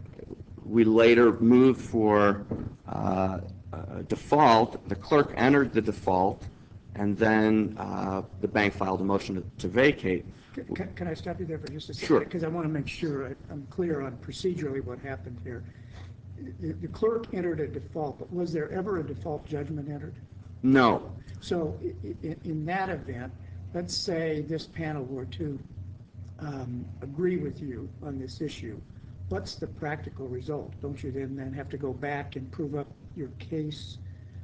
Speaker 2: we later moved for uh, a default. The clerk entered the default, and then uh, the bank filed a motion to, to vacate.
Speaker 4: Can, can I stop you there for just a second?
Speaker 2: Sure.
Speaker 4: Because I want to make sure I, I'm clear on procedurally what happened here. The, the clerk entered a default, but was there ever a default judgment entered?
Speaker 2: No.
Speaker 4: So in, in that event, let's say this panel were to um, agree with you on this issue. What's the practical result? Don't you then, then have to go back and prove up your case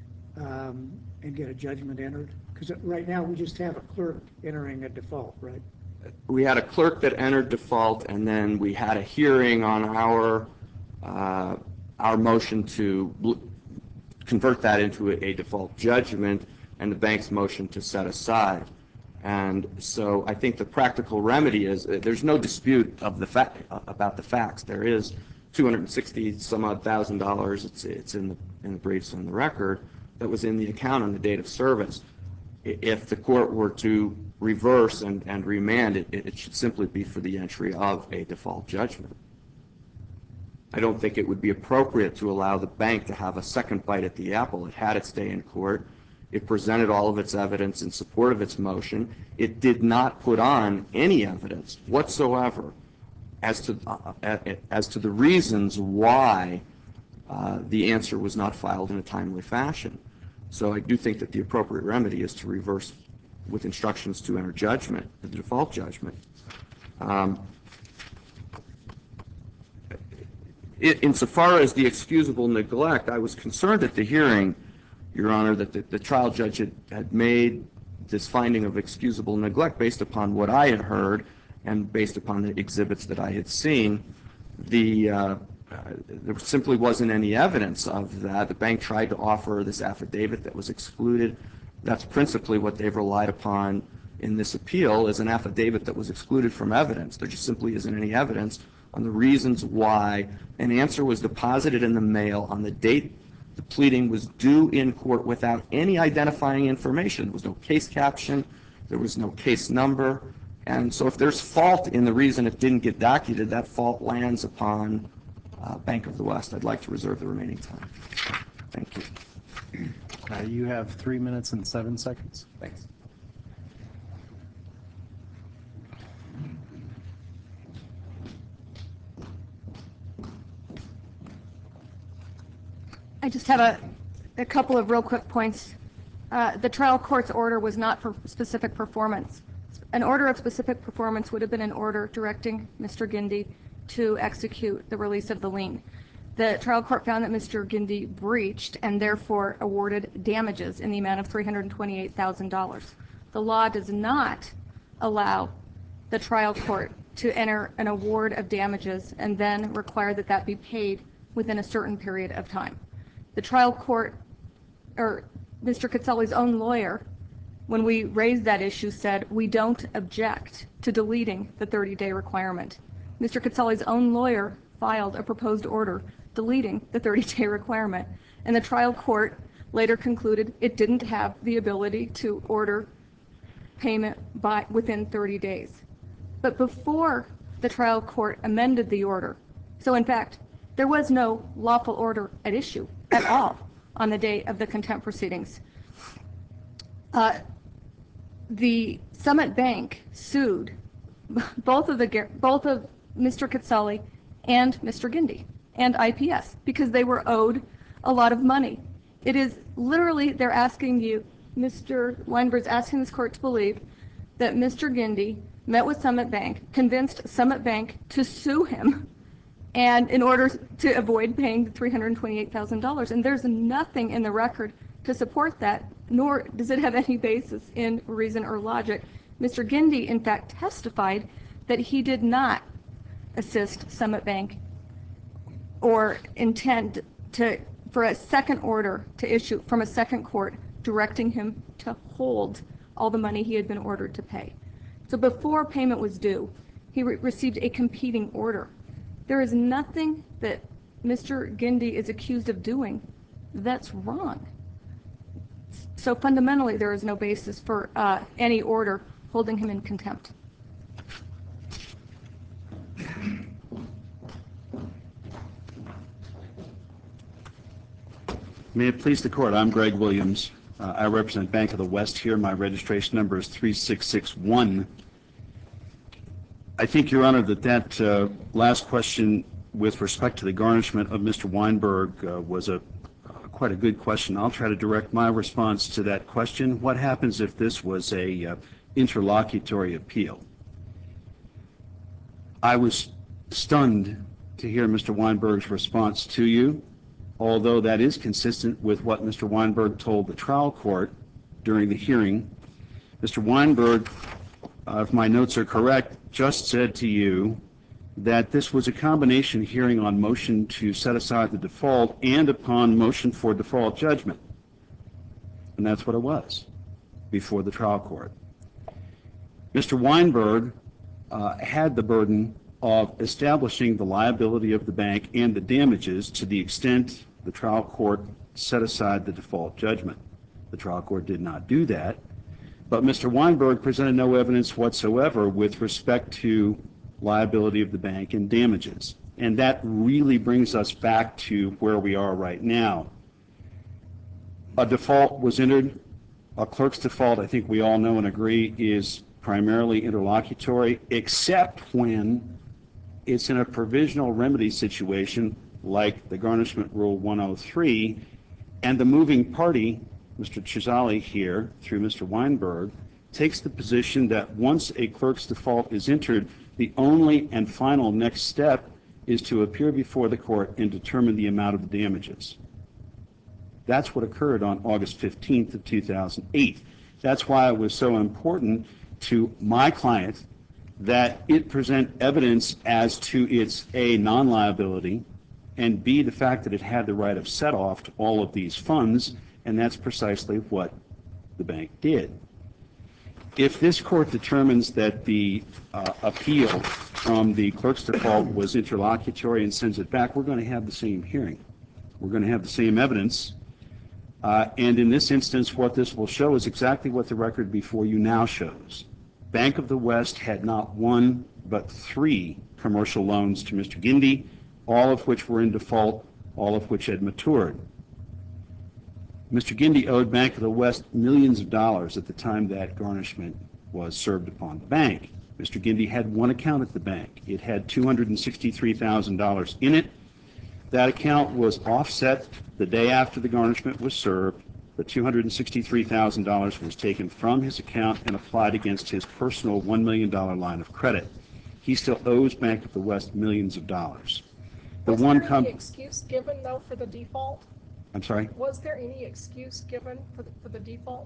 Speaker 4: um, and get a judgment entered? Because right now we just have a clerk entering a default, right?
Speaker 2: We had a clerk that entered default, and then we had a hearing on our uh, our motion to convert that into a, a default judgment, and the bank's motion to set aside. And so I think the practical remedy is uh, there's no dispute of the fa about the facts. There is two hundred sixty some odd thousand dollars. It's it's in the in the briefs on the record that was in the account on the date of service. If the court were to reverse and, and remand it, it should simply be for the entry of a default judgment. I don't think it would be appropriate to allow the bank to have a second bite at the apple. It had its day in court. It presented all of its evidence in support of its motion. It did not put on any evidence whatsoever as to, uh, as to the reasons why uh, the answer was not filed in a timely fashion. So I do think that the appropriate remedy is to reverse with instructions to enter judgment, the default judgment. Um, I- Insofar as the excusable neglect, I was concerned at the hearing, Your Honor, that the, the trial judge had, had made this finding of excusable neglect based upon what I had heard and based upon the exhibits that I had seen. The, uh, uh, there simply wasn't any evidence of that. The bank tried to offer this affidavit that was excluded. That's principally what they've relied upon in this appeal, is an affidavit that was excluded from evidence. There just simply isn't any evidence on the reasons why an answer was deposited in the mail on the date the pleading was due in court without any identifying information. There was no case caption. There was no case number. And so if there's fault in the reason it didn't get documented, that fault lands upon uh, Bank of the West. I'd like to reserve the remaining time. Thank you.
Speaker 1: Uh, You have three minutes and seven seconds.
Speaker 2: Thanks.
Speaker 3: I just have a, a couple of real quick points. Uh, the trial court's order was not for specific performance. An order of specific performance would have been an order directing Mister Gindy to execute the release of the lien. The trial court found that Mister Gindy breached and therefore awarded damages in the amount of three hundred twenty-eight thousand dollars. The law does not allow the trial court to enter an award of damages and then require that that be paid within a certain period of time. The trial court, or Mister Caselli's own lawyer, when we raised that issue, said, we don't object to deleting the thirty-day requirement. Mister Caselli's own lawyer filed a proposed order deleting the thirty-day requirement, and the trial court later concluded it didn't have the ability to order payment by within thirty days. But before the trial court amended the order, so in fact, there was no lawful order at issue at all on the day of the contempt proceedings. Uh, the Summit Bank sued both of the both of Mister Caselli and Mister Gindy and I P S because they were owed a lot of money. It is literally, they're asking you, Mister Weinberg's asking this court to believe that Mister Gindy met with Summit Bank, convinced Summit Bank to sue him, and in order to avoid paying the three hundred twenty-eight thousand dollars. And there's nothing in the record to support that, nor does it have any basis in reason or logic. Mister Gindy, in fact, testified that he did not assist Summit Bank or intend to, for a second order to issue from a second court directing him to hold all the money he had been ordered to pay. So before payment was due, he re received a competing order. There is nothing that Mister Gindy is accused of doing that's wrong. So fundamentally, there is no basis for uh, any order holding him in contempt.
Speaker 7: May it please the court, I'm Greg Williams. Uh, I represent Bank of the West here. My registration number is three six six one. I think, Your Honor, that that uh, last question with respect to the garnishment of Mister Weinberg uh, was a uh, quite a good question. I'll try to direct my response to that question. What happens if this was a uh, interlocutory appeal? I was stunned to hear Mister Weinberg's response to you, although that is consistent with what Mister Weinberg told the trial court during the hearing. Mister Weinberg, uh, if my notes are correct, just said to you that this was a combination hearing on motion to set aside the default and upon motion for default judgment. And that's what it was before the trial court. Mister Weinberg uh, had the burden of establishing the liability of the bank and the damages to the extent the trial court set aside the default judgment. The trial court did not do that, but Mister Weinberg presented no evidence whatsoever with respect to liability of the bank and damages. And that really brings us back to where we are right now. A default was entered. A clerk's default, I think we all know and agree, is primarily interlocutory, except when it's in a provisional remedy situation like the Garnishment Rule one oh three, and the moving party, Mister Chisali here, through Mister Weinberg, takes the position that once a clerk's default is entered, the only and final next step is to appear before the court and determine the amount of the damages. That's what occurred on August fifteenth of two thousand eight. That's why it was so important to my client that it present evidence as to its A, non-liability, and B, the fact that it had the right of set-off to all of these funds, and that's precisely what the bank did. If this court determines that the uh, appeal from the clerk's default was interlocutory and sends it back, we're going to have the same hearing. We're going to have the same evidence. Uh, and in this instance, what this will show is exactly what the record before you now shows. Bank of the West had not one, but three commercial loans to Mister Gindy, all of which were in default, all of which had matured. Mister Gindy owed Bank of the West millions of dollars at the time that garnishment was served upon the bank. Mister Gindy had one account at the bank. It had two hundred sixty-three thousand dollars in it. That account was offset the day after the garnishment was served. The two hundred sixty-three thousand dollars was taken from his account and applied against his personal one million dollars line of credit. He still owes Bank of the West millions of dollars. The
Speaker 5: Was
Speaker 7: one
Speaker 5: there
Speaker 7: com-
Speaker 5: any excuse given, though, for the default?
Speaker 7: I'm sorry?
Speaker 5: Was there any excuse given for the, for the default?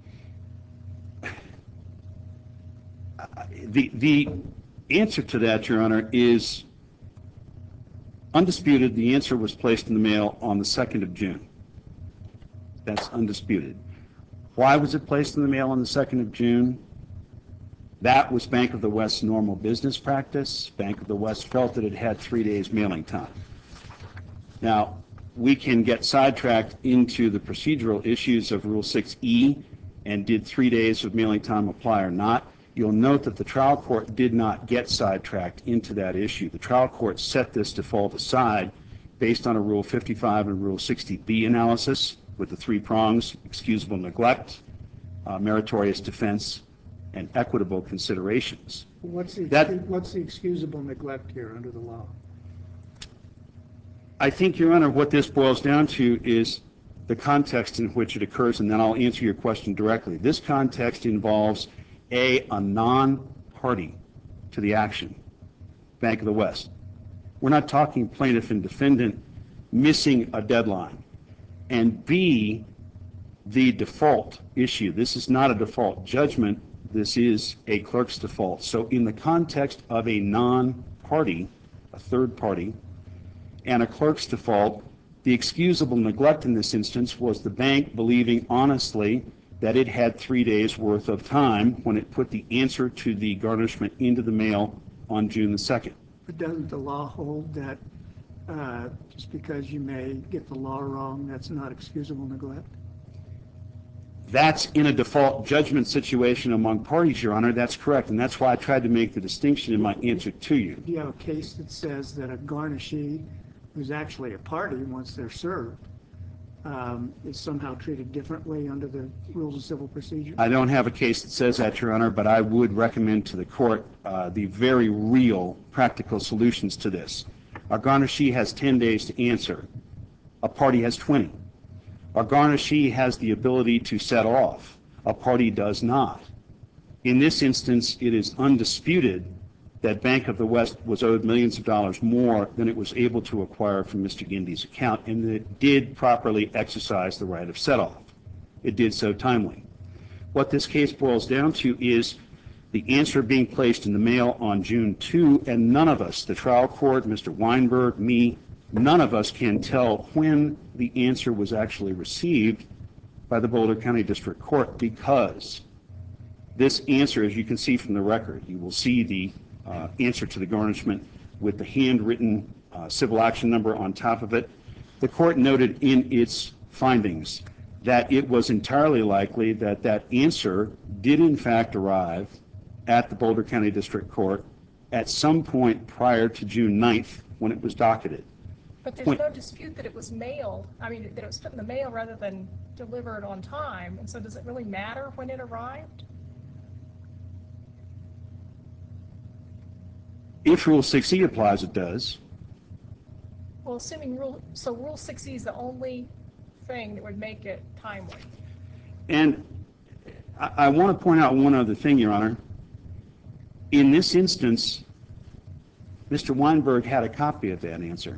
Speaker 7: The, the answer to that, Your Honor, is undisputed. The answer was placed in the mail on the second of June. That's undisputed. Why was it placed in the mail on the second of June? That was Bank of the West's normal business practice. Bank of the West felt that it had three days mailing time. Now, we can get sidetracked into the procedural issues of Rule six E and did three days of mailing time apply or not. You'll note that the trial court did not get sidetracked into that issue. The trial court set this default aside based on a Rule fifty-five and Rule sixty B analysis with the three prongs: excusable neglect, uh, meritorious defense, and equitable considerations.
Speaker 4: What's the,
Speaker 7: That-
Speaker 4: excu- what's the excusable neglect here under the law?
Speaker 7: I think, Your Honor, what this boils down to is the context in which it occurs, and then I'll answer your question directly. This context involves, A, a non-party to the action, Bank of the West. We're not talking plaintiff and defendant missing a deadline. And B, the default issue. This is not a default judgment. This is a clerk's default. So in the context of a non-party, a third party, and a clerk's default, the excusable neglect in this instance was the bank believing honestly that it had three days worth of time when it put the answer to the garnishment into the mail on June the second.
Speaker 4: But doesn't the law hold that uh, just because you may get the law wrong, that's not excusable neglect?
Speaker 7: That's in a default judgment situation among parties, Your Honor. That's correct, and that's why I tried to make the distinction in my answer to you.
Speaker 4: Do you have a case that says that a garnishee who's actually a party once they're served um, is somehow treated differently under the rules of civil procedure?
Speaker 7: I don't have a case that says that, Your Honor, but I would recommend to the court uh, the very real practical solutions to this. A garnishee has ten days to answer. A party has twenty. A garnishee has the ability to set off. A party does not. In this instance, it is undisputed that Bank of the West was owed millions of dollars more than it was able to acquire from Mister Gindy's account, and that it did properly exercise the right of set-off. It did so timely. What this case boils down to is the answer being placed in the mail on June second, and none of us, the trial court, Mister Weinberg, me, none of us can tell when the answer was actually received by the Boulder County District Court, because this answer, as you can see from the record, you will see the uh, answer to the garnishment with the handwritten uh, civil action number on top of it. The court noted in its findings that it was entirely likely that that answer did in fact arrive at the Boulder County District Court at some point prior to June ninth when it was docketed.
Speaker 5: But there's
Speaker 7: Point-
Speaker 5: no dispute that it was mailed, I mean, that it was put in the mail rather than delivered on time, and so does it really matter when it arrived?
Speaker 7: If Rule six E applies, it does.
Speaker 5: Well, assuming rule, so Rule six E is the only thing that would make it timely.
Speaker 7: And I, I want to point out one other thing, Your Honor. In this instance, Mister Weinberg had a copy of that answer.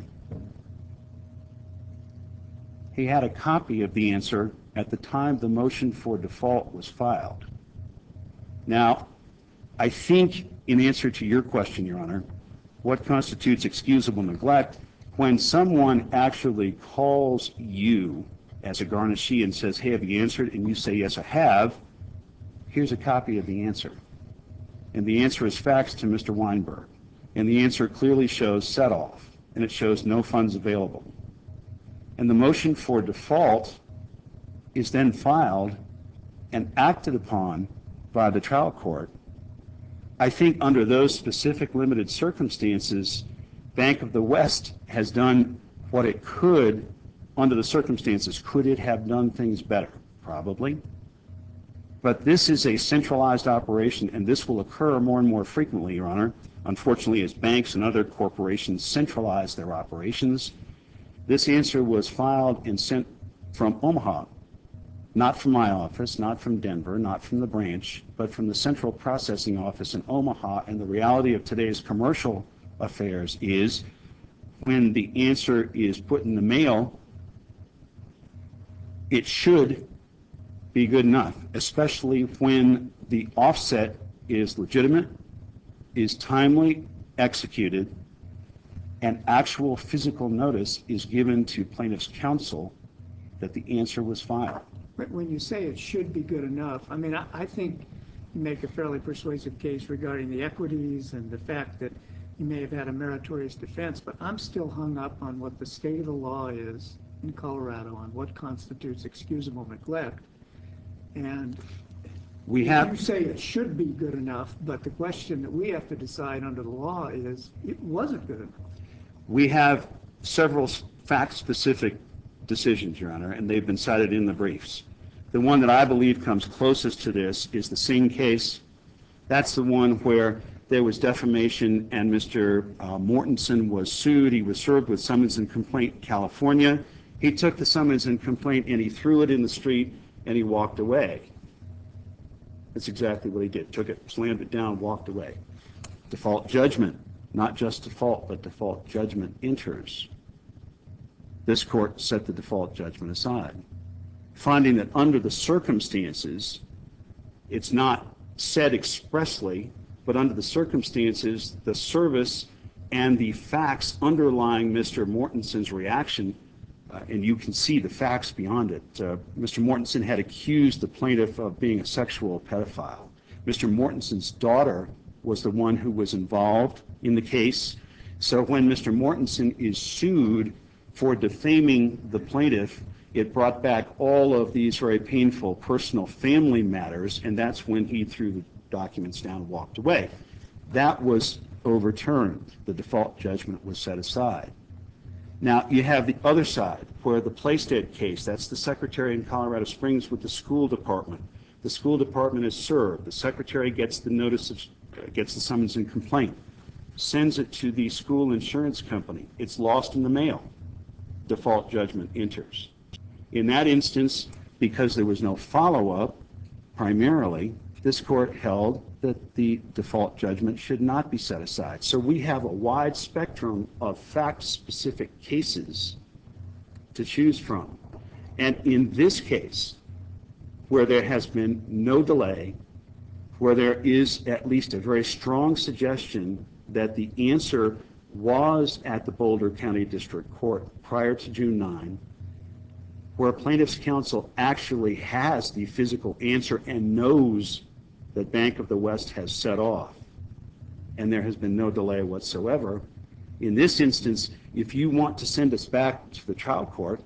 Speaker 7: He had a copy of the answer at the time the motion for default was filed. Now, I think in answer to your question, Your Honor, what constitutes excusable neglect, when someone actually calls you as a garnishee and says, hey, have you answered? And you say, yes, I have. Here's a copy of the answer. And the answer is faxed to Mister Weinberg. And the answer clearly shows set off, and it shows no funds available. And the motion for default is then filed and acted upon by the trial court. I think under those specific limited circumstances, Bank of the West has done what it could under the circumstances. Could it have done things better? Probably. But this is a centralized operation, and this will occur more and more frequently, Your Honor. Unfortunately, as banks and other corporations centralize their operations, this answer was filed and sent from Omaha, not from my office, not from Denver, not from the branch, but from the central processing office in Omaha. And the reality of today's commercial affairs is when the answer is put in the mail, it should be good enough, especially when the offset is legitimate, is timely executed, and actual physical notice is given to plaintiff's counsel that the answer was filed.
Speaker 4: But when you say it should be good enough, I mean, I, I think you make a fairly persuasive case regarding the equities and the fact that you may have had a meritorious defense, but I'm still hung up on what the state of the law is in Colorado on what constitutes excusable neglect. And
Speaker 7: We have,
Speaker 4: you say it should be good enough, but the question that we have to decide under the law is, it wasn't good enough.
Speaker 7: we have several fact-specific decisions, Your Honor, and they've been cited in the briefs. The one that I believe comes closest to this is the Singh case. That's the one where there was defamation and Mister Uh, Mortensen was sued. He was served with summons and complaint in California. He took the summons and complaint and he threw it in the street and he walked away. That's exactly what he did. Took it, slammed it down, walked away. Default judgment, not just default, but default judgment enters. This court set the default judgment aside, finding that under the circumstances, it's not said expressly, but under the circumstances, the service and the facts underlying Mister Mortensen's reaction, uh, and you can see the facts beyond it. Uh, Mister Mortensen had accused the plaintiff of being a sexual pedophile. Mister Mortensen's daughter was the one who was involved in the case. So when Mister Mortensen is sued for defaming the plaintiff, it brought back all of these very painful personal family matters, and that's when he threw the documents down and walked away. That was overturned. The default judgment was set aside. Now, you have the other side, where the Plaisted case, that's the secretary in Colorado Springs with the school department. The school department is served. The secretary gets the notice of, gets the summons and complaint, sends it to the school insurance company. It's lost in the mail. Default judgment enters. In that instance, because there was no follow-up, primarily, this court held that the default judgment should not be set aside. So we have a wide spectrum of fact-specific cases to choose from. And in this case, where there has been no delay, where there is at least a very strong suggestion that the answer was at the Boulder County District Court prior to June ninth, where plaintiff's counsel actually has the physical answer and knows that Bank of the West has set off, and there has been no delay whatsoever. In this instance, if you want to send us back to the trial court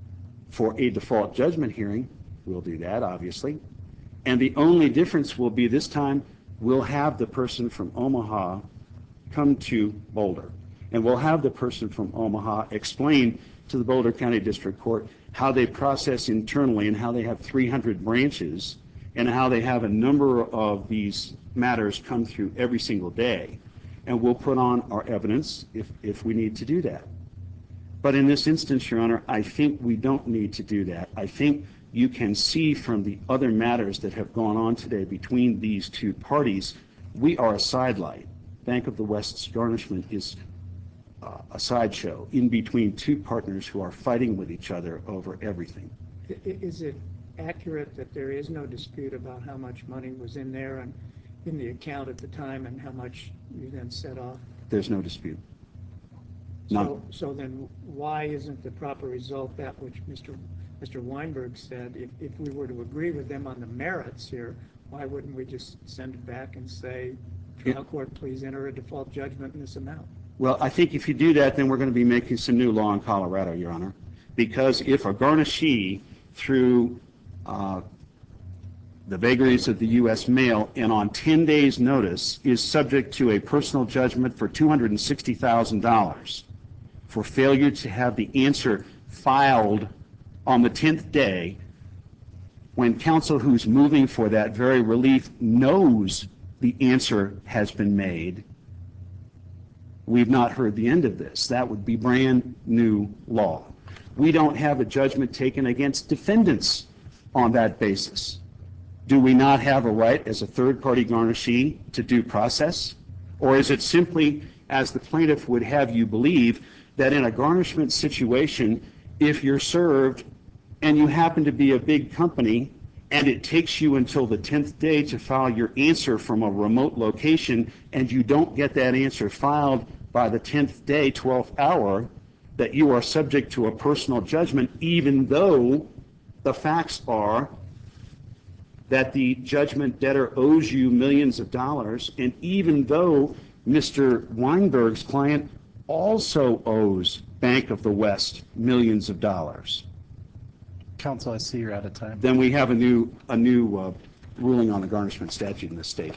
Speaker 7: for a default judgment hearing, we'll do that, obviously. And the only difference will be this time we'll have the person from Omaha come to Boulder, and we'll have the person from Omaha explain to the Boulder County District Court how they process internally and how they have three hundred branches and how they have a number of these matters come through every single day. And we'll put on our evidence if, if we need to do that. But in this instance, Your Honor, I think we don't need to do that. I think you can see from the other matters that have gone on today between these two parties, we are a sidelight. Bank of the West's garnishment is uh, a sideshow in between two partners who are fighting with each other over everything.
Speaker 4: I- i- Is it accurate that there is no dispute about how much money was in there and in the account at the time and how much you then set off?
Speaker 7: There's no dispute.
Speaker 4: So,
Speaker 7: None.
Speaker 4: so then why isn't the proper result that which Mister Mister Weinberg said? If, if we were to agree with them on the merits here, why wouldn't we just send it back and say, trial court, please enter a default judgment in this amount?
Speaker 7: Well, I think if you do that, then we're going to be making some new law in Colorado, Your Honor. Because if a garnishee, through uh, the vagaries of the U S mail and on ten days' notice, is subject to a personal judgment for two hundred sixty thousand dollars for failure to have the answer filed on the tenth day, when counsel who's moving for that very relief knows the answer has been made, we've not heard the end of this. That would be brand new law. We don't have a judgment taken against defendants on that basis. Do we not have a right as a third-party garnishee to due process? Or is it simply, as the plaintiff would have you believe, that in a garnishment situation, if you're served and you happen to be a big company and it takes you until the tenth day to file your answer from a remote location and you don't get that answer filed by the tenth day, twelfth hour, that you are subject to a personal judgment, even though the facts are that the judgment debtor owes you millions of dollars, and even though Mister Weinberg's client also owes Bank of the West millions of dollars?
Speaker 1: Counsel, I see you're out of time.
Speaker 7: Then we have a new, a new uh, ruling on the garnishment statute in this state.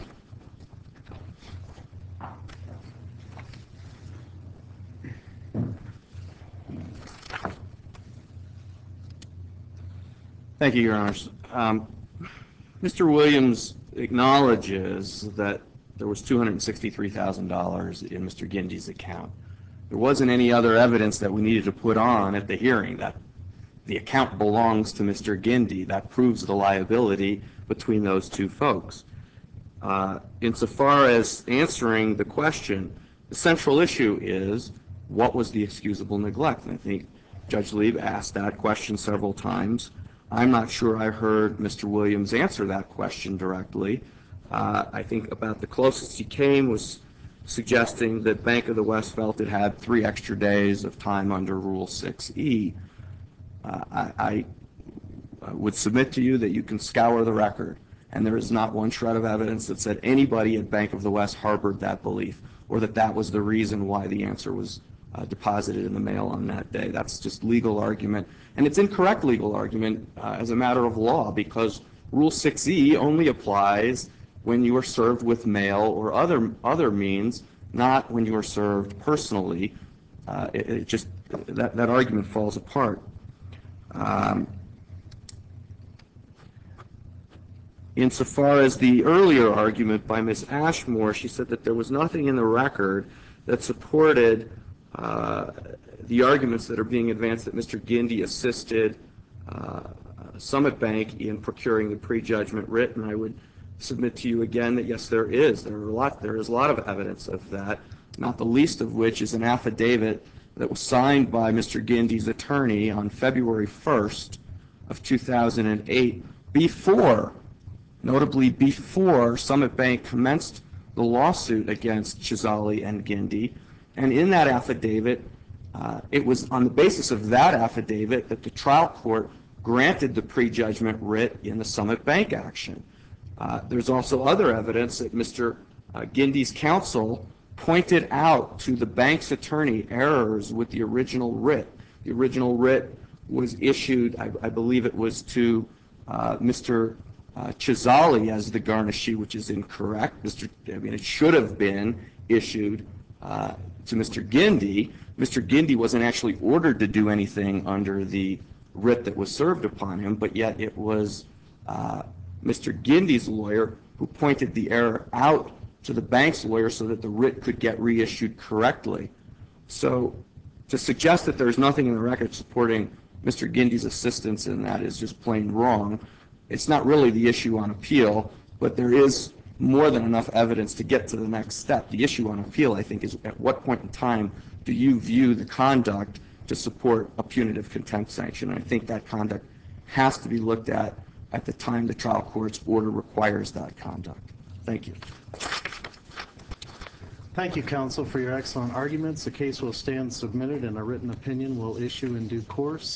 Speaker 2: Thank you, Your Honors. Um, Mister Williams acknowledges that there was two hundred sixty-three thousand dollars in Mister Gindy's account. There wasn't any other evidence that we needed to put on at the hearing that the account belongs to Mister Gindy. That proves the liability between those two folks. Uh, insofar as answering the question, the central issue is, what was the excusable neglect? And I think Judge Lieb asked that question several times. I'm not sure I heard Mister Williams answer that question directly. Uh, I think about the closest he came was suggesting that Bank of the West felt it had three extra days of time under Rule six E. Uh, I, I would submit to you that you can scour the record, and there is not one shred of evidence that said anybody at Bank of the West harbored that belief, or that that was the reason why the answer was uh, deposited in the mail on that day. That's just legal argument, and it's incorrect legal argument uh, as a matter of law, because Rule six E only applies when you are served with mail or other other means, not when you are served personally. Uh, it, it just that that argument falls apart. Um, insofar as the earlier argument by Miz Ashmore, she said that there was nothing in the record that supported uh, the arguments that are being advanced that Mister Gindy assisted uh, Summit Bank in procuring the prejudgment writ, and I would submit to you again that yes, there is. There are a lot. There is a lot of evidence of that. Not the least of which is an affidavit that was signed by Mister Gindy's attorney on February first of two thousand eight, before, notably before Summit Bank commenced the lawsuit against Chizali and Gindy. And in that affidavit, uh, it was on the basis of that affidavit that the trial court granted the prejudgment writ in the Summit Bank action. Uh, there's also other evidence that Mister Uh, Gindy's counsel pointed out to the bank's attorney errors with the original writ. The original writ was issued, I, I believe it was to uh, Mister Uh, Chizali as the garnishee, which is incorrect. Mister I mean, it should have been issued uh, to Mister Gindy. Mister Gindy wasn't actually ordered to do anything under the writ that was served upon him, but yet it was uh, Mister Gindy's lawyer who pointed the error out to the bank's lawyer so that the writ could get reissued correctly. So to suggest that there's nothing in the record supporting Mister Gindy's assistance in that is just plain wrong. It's not really the issue on appeal, but there is more than enough evidence to get to the next step. The issue on appeal, I think, is at what point in time do you view the conduct to support a punitive contempt sanction? And I think that conduct has to be looked at at the time the trial court's order requires that conduct. Thank you.
Speaker 1: Thank you, counsel, for your excellent arguments. The case will stand submitted and a written opinion will issue in due course.